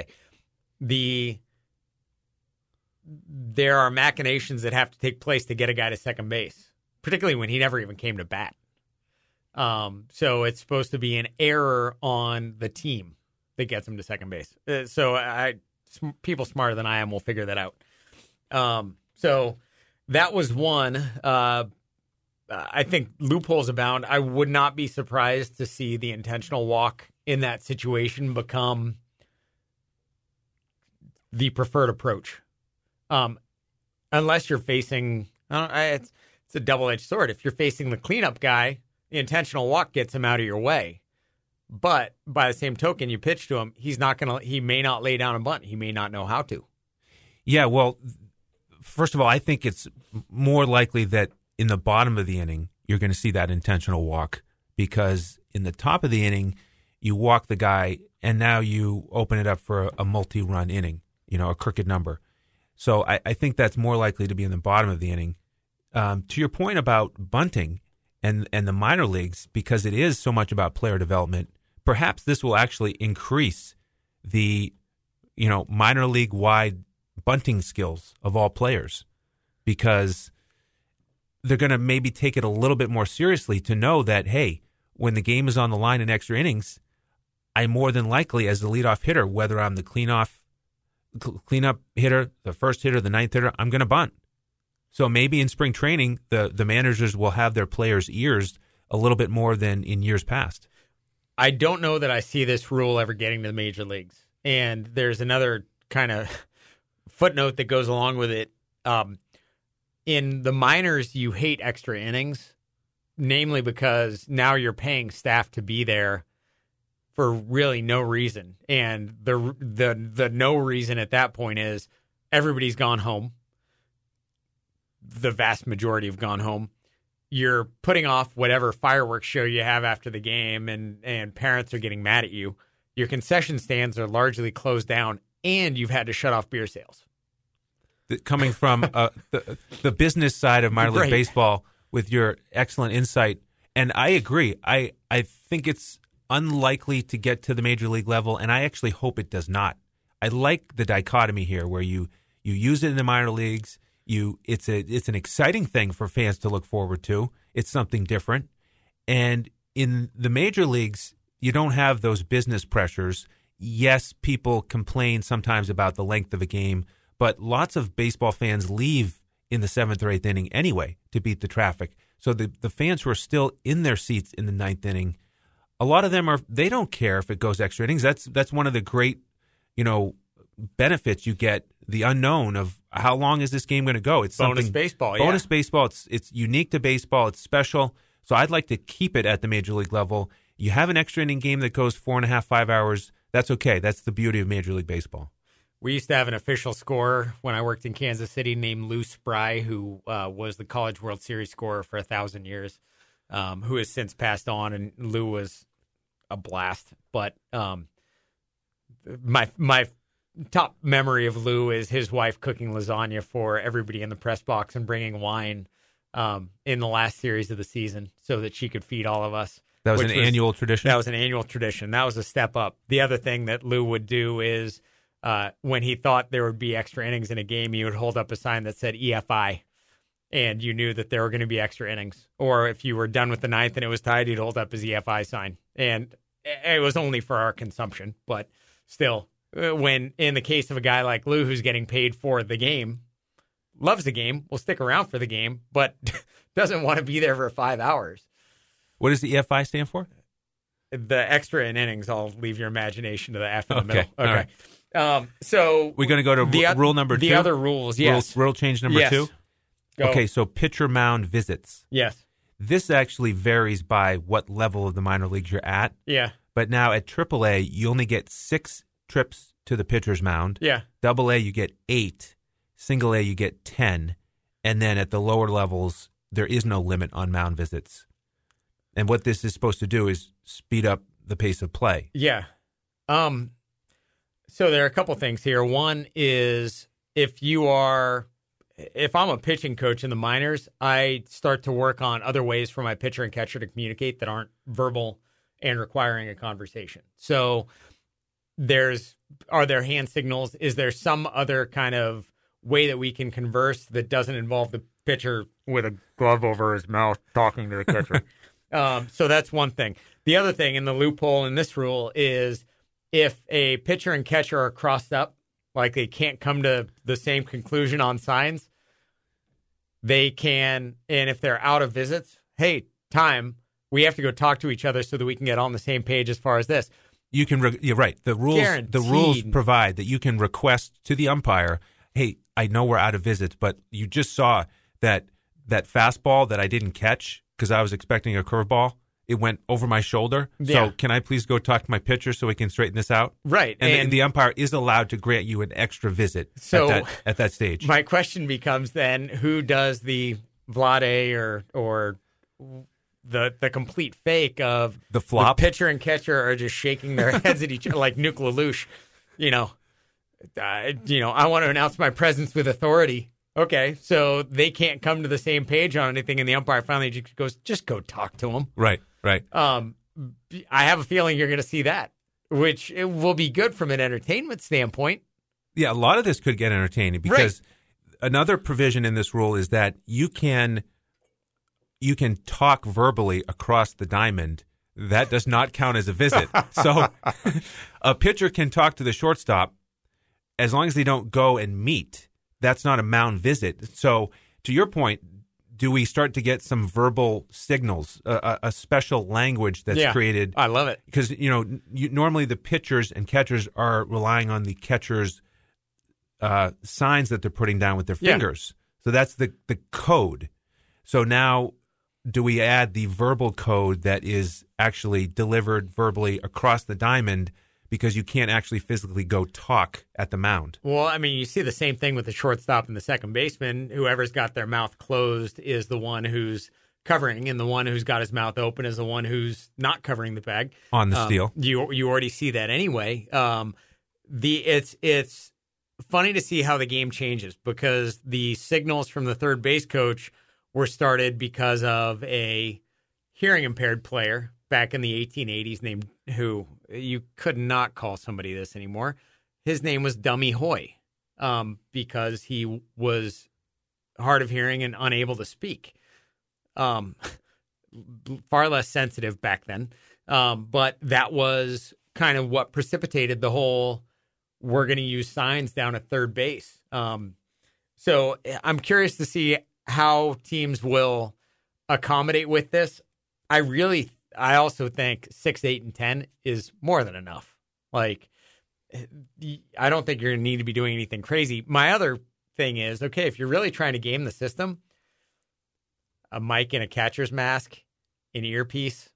There are machinations that have to take place to get a guy to second base, particularly when he never even came to bat. So it's supposed to be an error on the team that gets him to second base. People smarter than I am will figure that out. So that was one. I think loopholes abound. I would not be surprised to see the intentional walk in that situation become the preferred approach. Unless you're facing, it's a double-edged sword. If you're facing the cleanup guy, the intentional walk gets him out of your way. But by the same token, you pitch to him, he may not lay down a bunt. He may not know how to. Yeah, well, first of all, I think it's more likely that in the bottom of the inning, you're going to see that intentional walk, because in the top of the inning, you walk the guy, and now you open it up for a multi-run inning, a crooked number. So I think that's more likely to be in the bottom of the inning. To your point about bunting and the minor leagues, because it is so much about player development, perhaps this will actually increase the minor league wide bunting skills of all players, because they're going to maybe take it a little bit more seriously to know that, hey, when the game is on the line in extra innings, I more than likely, as the leadoff hitter, whether I'm the cleanup hitter, the first hitter, the ninth hitter, I'm going to bunt. So maybe in spring training, the managers will have their players' ears a little bit more than in years past. I don't know that I see this rule ever getting to the major leagues. And there's another kind of footnote that goes along with it. In the minors, you hate extra innings, namely because now you're paying staff to be there for really no reason. And the no reason at that point is everybody's gone home. The vast majority have gone home. You're putting off whatever fireworks show you have after the game, and parents are getting mad at you. Your concession stands are largely closed down, and you've had to shut off beer sales. Coming from the business side of minor league baseball with your excellent insight, and I agree. I think it's unlikely to get to the major league level, and I actually hope it does not. I like the dichotomy here where you use it in the minor leagues. It's an exciting thing for fans to look forward to. It's something different. And in the major leagues, you don't have those business pressures. Yes, people complain sometimes about the length of a game, but lots of baseball fans leave in the 7th or 8th inning anyway to beat the traffic. So the fans who are still in their seats in the 9th inning, a lot of them they don't care if it goes extra innings. That's one of the great, benefits you get, the unknown of how long is this game going to go. It's bonus baseball. Bonus baseball. It's unique to baseball. It's special. So I'd like to keep it at the major league level. You have an extra inning game that goes 4.5, 5 hours. That's okay. That's the beauty of Major League Baseball. We used to have an official scorer when I worked in Kansas City named Lou Spry, who was the College World Series scorer for 1,000 years, who has since passed on, and Lou was a blast. But my top memory of Lou is his wife cooking lasagna for everybody in the press box and bringing wine in the last series of the season so that she could feed all of us. That was an annual tradition? That was an annual tradition. That was a step up. The other thing that Lou would do is when he thought there would be extra innings in a game, he would hold up a sign that said EFI, and you knew that there were going to be extra innings. Or if you were done with the 9th and it was tied, he'd hold up his EFI sign. And it was only for our consumption, but still, when in the case of a guy like Lou who's getting paid for the game, loves the game, will stick around for the game, but doesn't want to be there for 5 hours. What does the EFI stand for? The extra in innings. I'll leave your imagination to the F in the middle. Okay. Right. So we're going to go to rule number 2? The other rules, yes. Rule change number 2? Go. Okay, so pitcher mound visits. Yes. This actually varies by what level of the minor leagues you're at. Yeah. But now at AAA, you only get 6 trips to the pitcher's mound. Yeah. AA, you get 8. Single A, you get 10. And then at the lower levels, there is no limit on mound visits. And what this is supposed to do is speed up the pace of play. Yeah. So there are a couple things here. One is if I'm a pitching coach in the minors, I start to work on other ways for my pitcher and catcher to communicate that aren't verbal and requiring a conversation. So are there hand signals? Is there some other kind of way that we can converse that doesn't involve the pitcher with a glove over his mouth talking to the catcher? So that's one thing. The other thing in the loophole in this rule is if a pitcher and catcher are crossed up, like they can't come to the same conclusion on signs, they can, and if they're out of visits, hey, we have to go talk to each other so that we can get on the same page as far as this. You can, you're right. The rules provide that you can request to the umpire, hey, I know we're out of visits, but you just saw that fastball that I didn't catch because I was expecting a curveball. It went over my shoulder. Yeah. So can I please go talk to my pitcher so we can straighten this out? Right. And the umpire is allowed to grant you an extra visit at that stage. My question becomes then, who does the Vlade or the complete fake of The flop. The pitcher and catcher are just shaking their heads at each other like Nuke LaLoosh. I want to announce my presence with authority. Okay, so they can't come to the same page on anything, and the umpire finally just goes, just go talk to him. Right. I have a feeling you're going to see that, which it will be good from an entertainment standpoint. Yeah, a lot of this could get entertaining because another provision in this rule is that you can talk verbally across the diamond. That does not count as a visit. So a pitcher can talk to the shortstop as long as they don't go and meet. That's not a mound visit. So to your point, do we start to get some verbal signals, a special language that's created? I love it. Because, normally the pitchers and catchers are relying on the catcher's signs that they're putting down with their fingers. So that's the code. So now do we add the verbal code that is actually delivered verbally across the diamond because you can't actually physically go talk at the mound? Well, I mean, you see the same thing with the shortstop and the second baseman. Whoever's got their mouth closed is the one who's covering, and the one who's got his mouth open is the one who's not covering the bag. On the steal. You already see that anyway. It's funny to see how the game changes because the signals from the third base coach were started because of a hearing impaired player back in the 1880s named who you could not call somebody this anymore. His name was Dummy Hoy because he was hard of hearing and unable to speak. Far less sensitive back then. But that was kind of what precipitated the whole we're going to use signs down at third base. So I'm curious to see how teams will accommodate with this. I also think 6, 8, and 10 is more than enough. Like, I don't think you're going to need to be doing anything crazy. My other thing is, okay, if you're really trying to game the system, a mic and a catcher's mask, an earpiece,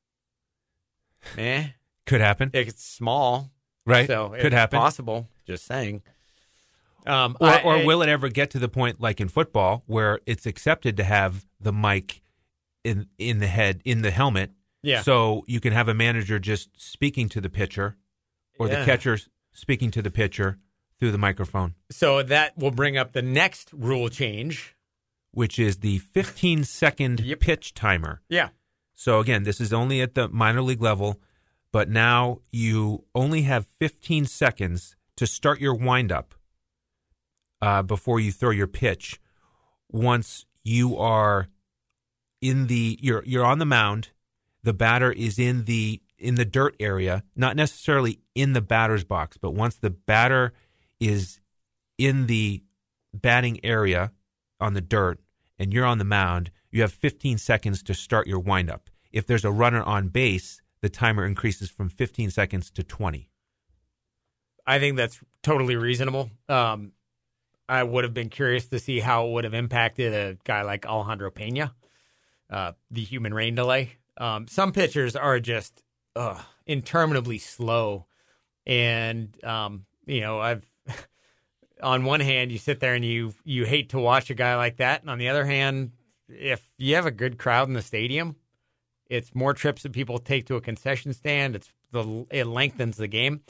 could happen. It's small, right? So could happen. Possible. Just saying. Or will it ever get to the point, like in football, where it's accepted to have the mic in the head, in the helmet? Yeah. So you can have a manager just speaking to the pitcher, or the catcher speaking to the pitcher through the microphone. So that will bring up the next rule change, which is the 15-second pitch timer. Yeah. So again, this is only at the minor league level, but now you only have 15 seconds to start your windup before you throw your pitch. Once you are you're on the mound, the batter is in the dirt area, not necessarily in the batter's box, but once the batter is in the batting area on the dirt and you're on the mound, you have 15 seconds to start your windup. If there's a runner on base, the timer increases from 15 seconds to 20. I think that's totally reasonable. I would have been curious to see how it would have impacted a guy like Alejandro Pena, the human rain delay. Some pitchers are just interminably slow. And, I've on one hand, you sit there and you hate to watch a guy like that. And on the other hand, if you have a good crowd in the stadium, it's more trips that people take to a concession stand. It lengthens the game.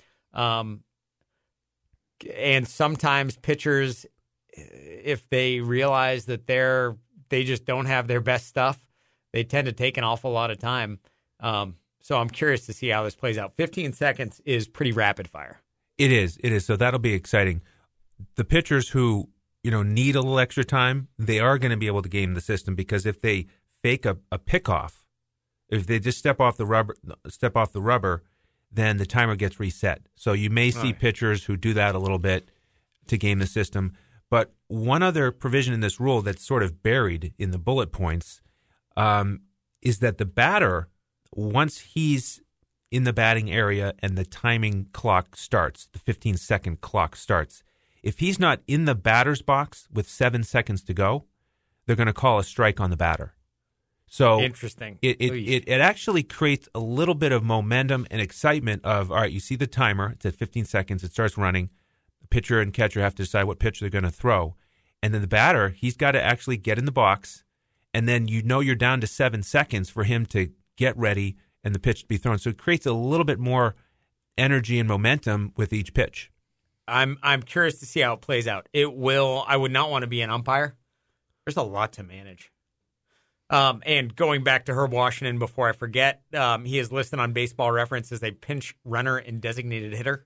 And sometimes pitchers, if they realize that they just don't have their best stuff, they tend to take an awful lot of time. So I'm curious to see how this plays out. 15 seconds is pretty rapid fire. It is. So that'll be exciting. The pitchers who, need a little extra time, they are going to be able to game the system because if they fake a pickoff, if they just step off the rubber, then the timer gets reset. So you may see pitchers who do that a little bit to game the system. But one other provision in this rule that's sort of buried in the bullet points is that the batter, once he's in the batting area and the timing clock starts, the 15-second clock starts, if he's not in the batter's box with 7 seconds to go, they're going to call a strike on the batter. So interesting. It actually creates a little bit of momentum and excitement of, all right, you see the timer, it's at 15 seconds, it starts running. The pitcher and catcher have to decide what pitch they're going to throw. And then the batter, he's got to actually get in the box and then you're down to 7 seconds for him to get ready and the pitch to be thrown. So it creates a little bit more energy and momentum with each pitch. I'm curious to see how it plays out. It will. I would not want to be an umpire. There's a lot to manage. And going back to Herb Washington before I forget, he is listed on Baseball Reference as a pinch runner and designated hitter.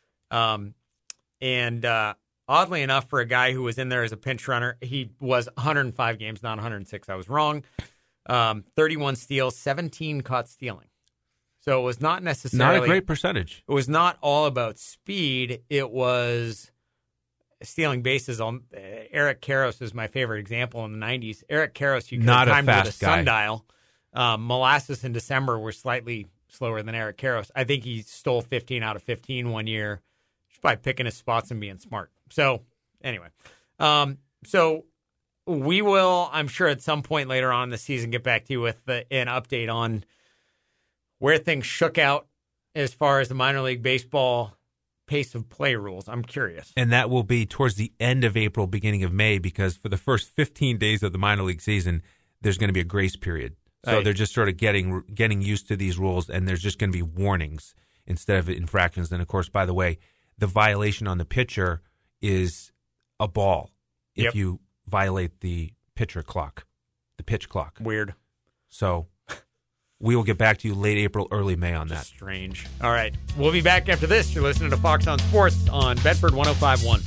And oddly enough, for a guy who was in there as a pinch runner, he was 105 games, not 106. I was wrong. 31 steals, 17 caught stealing. So it was not necessarily... Not a great percentage. It was not all about speed. It was stealing bases. Eric Karros is my favorite example in the 90s. Eric Karros, you could have timed with a sundial. Molasses in December were slightly slower than Eric Karros. I think he stole 15 out of 15 one year just by picking his spots and being smart. So anyway, so we will, I'm sure at some point later on in the season, get back to you with an update on where things shook out as far as the minor league baseball pace of play rules. I'm curious. And that will be towards the end of April, beginning of May, because for the first 15 days of the minor league season, there's going to be a grace period. So they're just sort of getting used to these rules, and there's just going to be warnings instead of infractions. And, of course, by the way, the violation on the pitcher is a ball if you violate the pitch clock. Weird. So we will get back to you late April, early May on that. Strange. All right. We'll be back after this. You're listening to Fox on Sports on Bedford 105.1.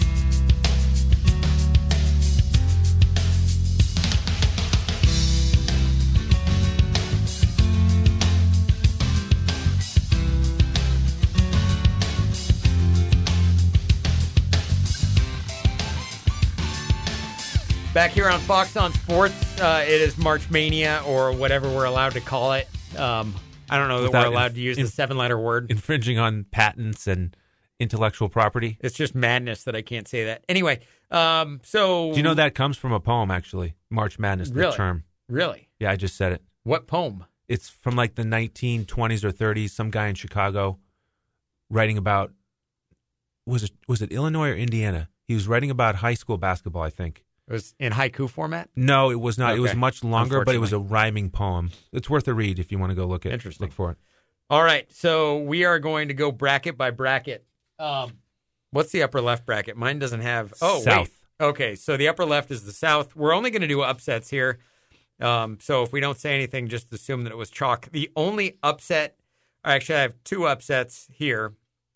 Back here on Fox on Sports, it is March Mania or whatever we're allowed to call it. I don't know that we're allowed to use the 7-letter word. Infringing on patents and intellectual property. It's just madness that I can't say that. Anyway, so... Do you know that comes from a poem, actually? March Madness, the term. Really? Yeah, I just said it. What poem? It's from like the 1920s or 30s. Some guy in Chicago writing about... Was it Illinois or Indiana? He was writing about high school basketball, I think. It was in haiku format? No, it was not. Okay. It was much longer, but it was a rhyming poem. It's worth a read if you want to go look for it. All right, so we are going to go bracket by bracket. What's the upper left bracket? Mine doesn't have... Oh, South. Wait. Okay, so the upper left is the South. We're only going to do upsets here. So if we don't say anything, just assume that it was chalk. The only upset... Actually, I have two upsets here.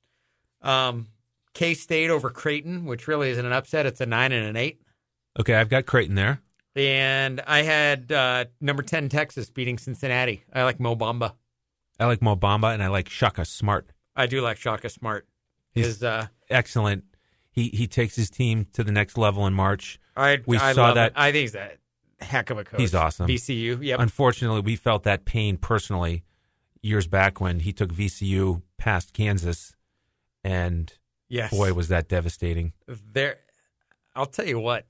K-State over Creighton, which really isn't an upset. It's a 9 and an 8. Okay, I've got Creighton there. And I had number 10 Texas beating Cincinnati. I like Mo Bamba. I like Mo Bamba, and I like Shaka Smart. I do like Shaka Smart. He's excellent. He takes his team to the next level in March. I saw that. I think he's a heck of a coach. He's awesome. VCU, yep. Unfortunately, we felt that pain personally years back when he took VCU past Kansas, and boy, was that devastating. I'll tell you what,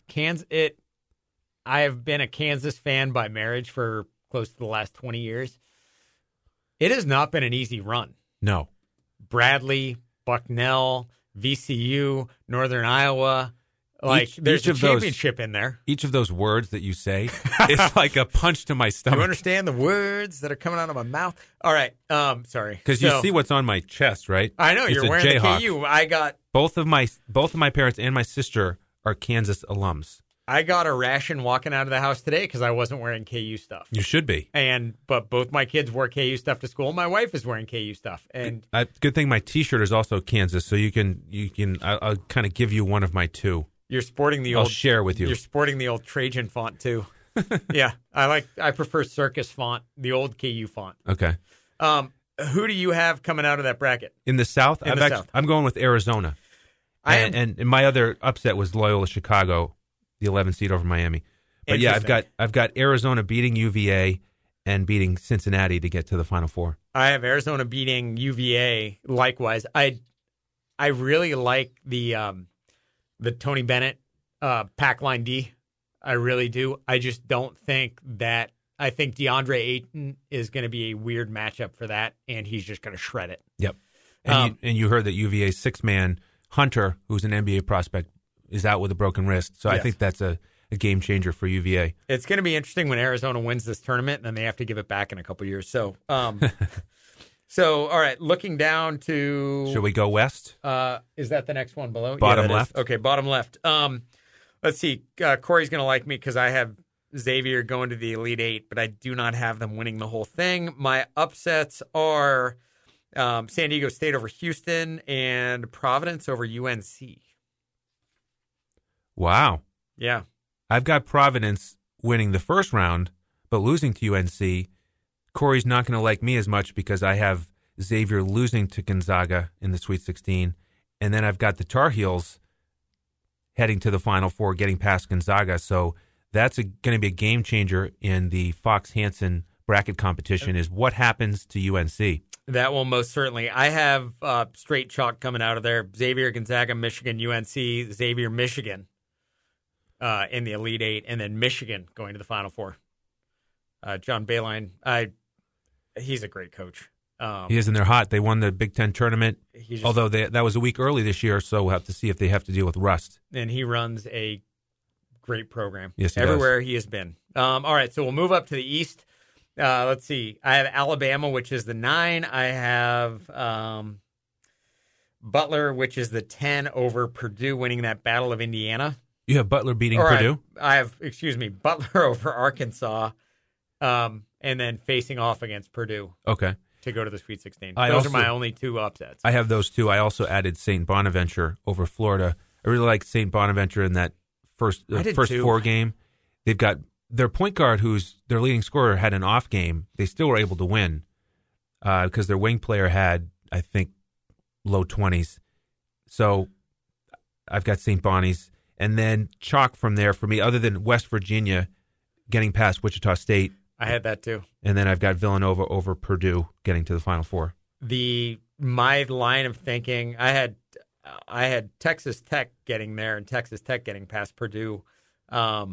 I have been a Kansas fan by marriage for close to the last 20 years. It has not been an easy run. No. Bradley, Bucknell, VCU, Northern Iowa. There's a championship in there. Each of those words that you say is like a punch to my stomach. You understand the words that are coming out of my mouth? All right. Sorry. Because you see what's on my chest, right? I know. You're wearing Jayhawk. the KU. I got... Both of my parents and my sister are Kansas alums. I got a ration walking out of the house today because I wasn't wearing KU stuff. You should be. But both my kids wore KU stuff to school. My wife is wearing KU stuff. And good thing my T-shirt is also Kansas, so you can. I'll kind of give you one of my two. You're sporting the old. I'll share with you. You're sporting the old Trajan font too. Yeah, I prefer Circus font, the old KU font. Okay. Who do you have coming out of that bracket? In the South? I'm going with Arizona. And my other upset was Loyola Chicago, the 11th seed over Miami. But yeah, I've got Arizona beating UVA and beating Cincinnati to get to the Final Four. I have Arizona beating UVA. Likewise, I really like the Tony Bennett pack line D. I really do. I just don't think that. I think DeAndre Ayton is going to be a weird matchup for that, and he's just going to shred it. Yep. And you heard that UVA's six-man Hunter, who's an NBA prospect, is out with a broken wrist. So I think that's a a game changer for UVA. It's going to be interesting when Arizona wins this tournament, and then they have to give it back in a couple years. So, so all right, looking down to... Should we go west? Is that the next one below? Bottom that left. Is. Okay, bottom left. Let's see. Corey's going to like me because I have Xavier going to the Elite Eight, but I do not have them winning the whole thing. My upsets are San Diego State over Houston and Providence over UNC. Wow. Yeah. I've got Providence winning the first round, but losing to UNC. Corey's not going to like me as much because I have Xavier losing to Gonzaga in the Sweet 16, and then I've got the Tar Heels heading to the Final Four, getting past Gonzaga. So that's going to be a game changer in the Fox Hansen bracket competition, is what happens to UNC. That will most certainly. I have straight chalk coming out of there. Xavier, Gonzaga, Michigan, UNC, Xavier, Michigan in the Elite Eight, and then Michigan going to the Final Four. John Beilein, he's a great coach. He is, and they're hot. They won the Big Ten tournament, although that was a week early this year, so we'll have to see if they have to deal with rust. And he runs a great program. Yes, he everywhere does. He has been. All right, so we'll move up to the East. Let's see. I have Alabama, which is the 9. I have Butler, which is the 10, over Purdue, winning that Battle of Indiana. You have Butler beating Purdue? I have, Butler over Arkansas, and then facing off against Purdue. Okay. To go to the Sweet 16. Those are my only 2 upsets. I have those 2. I also added St. Bonaventure over Florida. I really like St. Bonaventure in that first 4 game. They've got their point guard, who's their leading scorer, had an off game. They still were able to win because their wing player had, I think, low 20s. So I've got St. Bonnie's. And then chalk from there for me, other than West Virginia getting past Wichita State. I had that too. And then I've got Villanova over Purdue getting to the Final Four. My line of thinking, I had Texas Tech getting there and Texas Tech getting past Purdue. I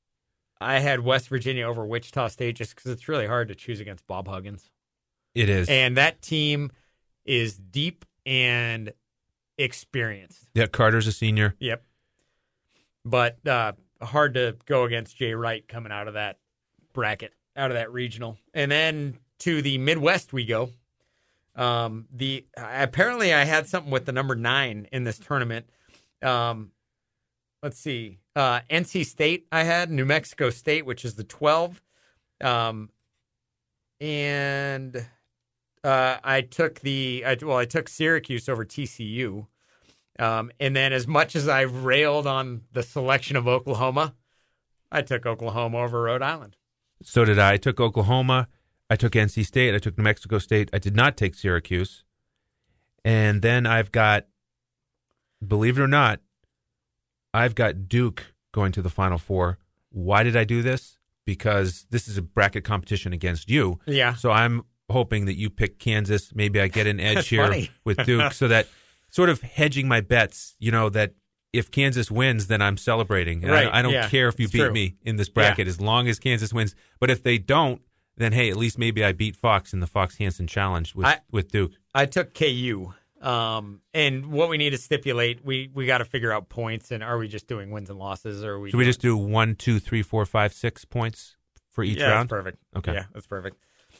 had West Virginia over Wichita State just because it's really hard to choose against Bob Huggins. It is. And that team is deep and experienced. Yeah, Carter's a senior. Yep. But hard to go against Jay Wright coming out of that bracket, out of that regional. And then to the Midwest we go. Apparently I had something with the number 9 in this tournament. Let's see. NC State I had, New Mexico State, which is the 12. And I took Syracuse over TCU. And then as much as I railed on the selection of Oklahoma, I took Oklahoma over Rhode Island. So did I. I took Oklahoma. I took NC State. I took New Mexico State. I did not take Syracuse. And then I've got, believe it or not, I've got Duke going to the Final Four. Why did I do this? Because this is a bracket competition against you. Yeah. So I'm hoping that you pick Kansas. Maybe I get an edge here funny. with Duke, so that sort of hedging my bets, that if Kansas wins, then I'm celebrating. And right. I don't care if you beat true. me in this bracket as long as Kansas wins. But if they don't, then, hey, at least maybe I beat Fox in the Fox Hansen Challenge with Duke. I took KU. And what we need to stipulate, we got to figure out points, and are we just doing wins and losses? Or Should we just do 1, 2, 3, 4, 5, 6 points for each round? That's perfect. Okay. Yeah, that's perfect.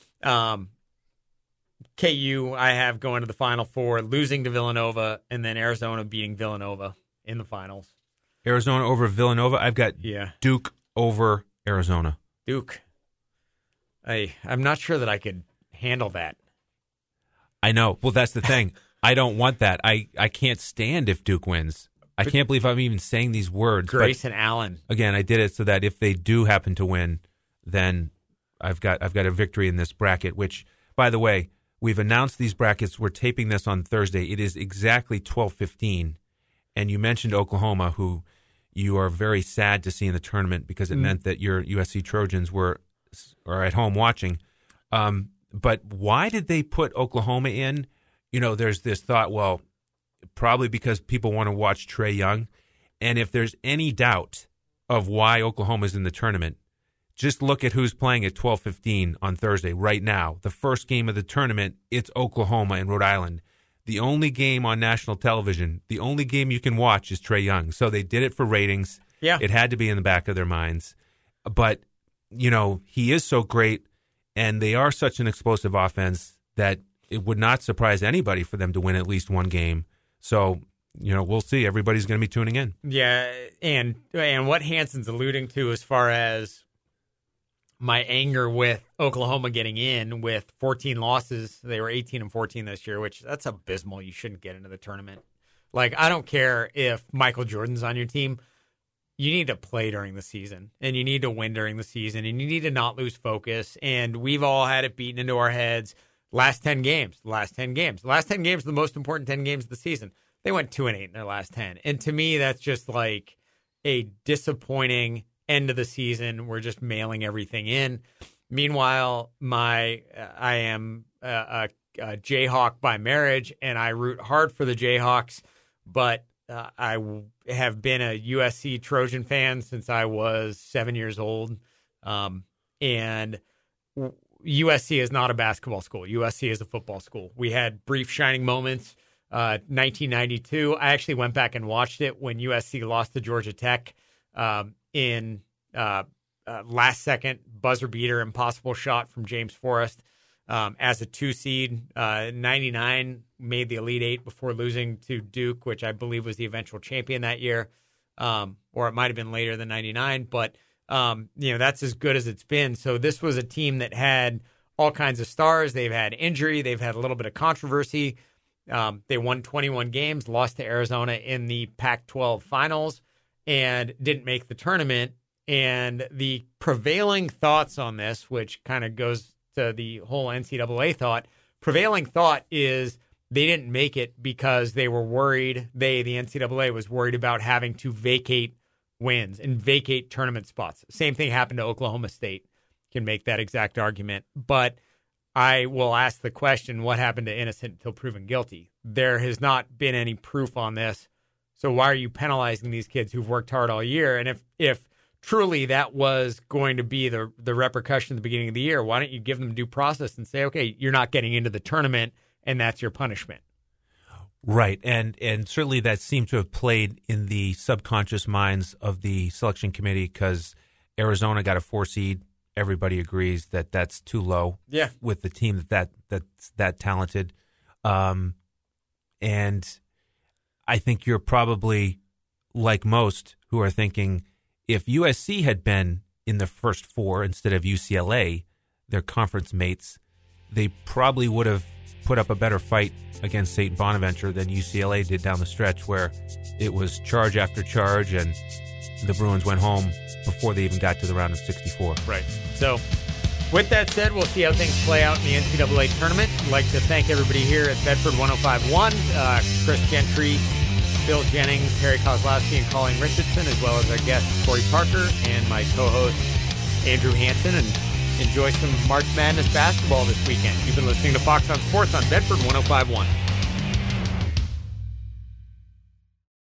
KU, I have going to the Final Four, losing to Villanova, and then Arizona beating Villanova in the finals. Arizona over Villanova. I've got Duke over Arizona. Duke. I'm not sure that I could handle that. I know. Well, that's the thing. I don't want that. I can't stand if Duke wins. I can't believe I'm even saying these words. Grayson Allen. Again, I did it so that if they do happen to win, then I've got a victory in this bracket, which, by the way, we've announced these brackets. We're taping this on Thursday. It is exactly 12:15. And you mentioned Oklahoma, who you are very sad to see in the tournament because it meant that your USC Trojans are at home watching. But why did they put Oklahoma in? There's this thought, well, probably because people want to watch Trae Young. And if there's any doubt of why Oklahoma's in the tournament, just look at who's playing at 12:15 on Thursday right now. The first game of the tournament, it's Oklahoma and Rhode Island. The only game on national television, the only game you can watch is Trae Young. So they did it for ratings. Yeah. It had to be in the back of their minds. But, he is so great, and they are such an explosive offense that it would not surprise anybody for them to win at least one game. So, we'll see. Everybody's going to be tuning in. Yeah, and what Hanson's alluding to as far as my anger with Oklahoma getting in with 14 losses. They were 18-14 this year, which that's abysmal. You shouldn't get into the tournament. Like, I don't care if Michael Jordan's on your team. You need to play during the season, and you need to win during the season, and you need to not lose focus. And we've all had it beaten into our heads. Last 10 games are the most important 10 games of the season. They went 2-8 in their last 10. And to me, that's just like a disappointing end of the season. We're just mailing everything in. Meanwhile, I am a Jayhawk by marriage, and I root hard for the Jayhawks, but I have been a USC Trojan fan since I was 7 years old. And USC is not a basketball school. USC is a football school. We had brief shining moments. 1992, I actually went back and watched it when USC lost to Georgia Tech in last second buzzer beater impossible shot from James Forrest as a 2 seed. 99 made the Elite Eight before losing to Duke, which I believe was the eventual champion that year, or it might have been later than 99. But that's as good as it's been. So this was a team that had all kinds of stars. They've had injury. They've had a little bit of controversy. They won 21 games, lost to Arizona in the Pac-12 finals, and didn't make the tournament. And the prevailing thoughts on this, which kind of goes to the whole NCAA thought, prevailing thought is they didn't make it because they were worried. The NCAA was worried about having to vacate wins and vacate tournament spots. Same thing happened to Oklahoma State. Can make that exact argument. But I will ask the question, what happened to innocent until proven guilty? There has not been any proof on this. So why are you penalizing these kids who've worked hard all year? And if truly that was going to be the repercussion at the beginning of the year, why don't you give them due process and say, okay, you're not getting into the tournament, and that's your punishment? Right. And certainly that seemed to have played in the subconscious minds of the selection committee because Arizona got a 4 seed. Everybody agrees that that's too low with the team that's that talented. And I think you're probably like most who are thinking if USC had been in the first 4 instead of UCLA, their conference mates, they probably would have put up a better fight against St. Bonaventure than UCLA did down the stretch where it was charge after charge and the Bruins went home before they even got to the round of 64. Right. So with that said, we'll see how things play out in the NCAA tournament. I'd like to thank everybody here at Bedford 105.1, Chris Gentry, Bill Jennings, Harry Kozlowski, and Colleen Richardson, as well as our guest, Corey Parker, and my co-host, Andrew Hansen. And enjoy some March Madness basketball this weekend. You've been listening to Fox on Sports on Bedford 105.1.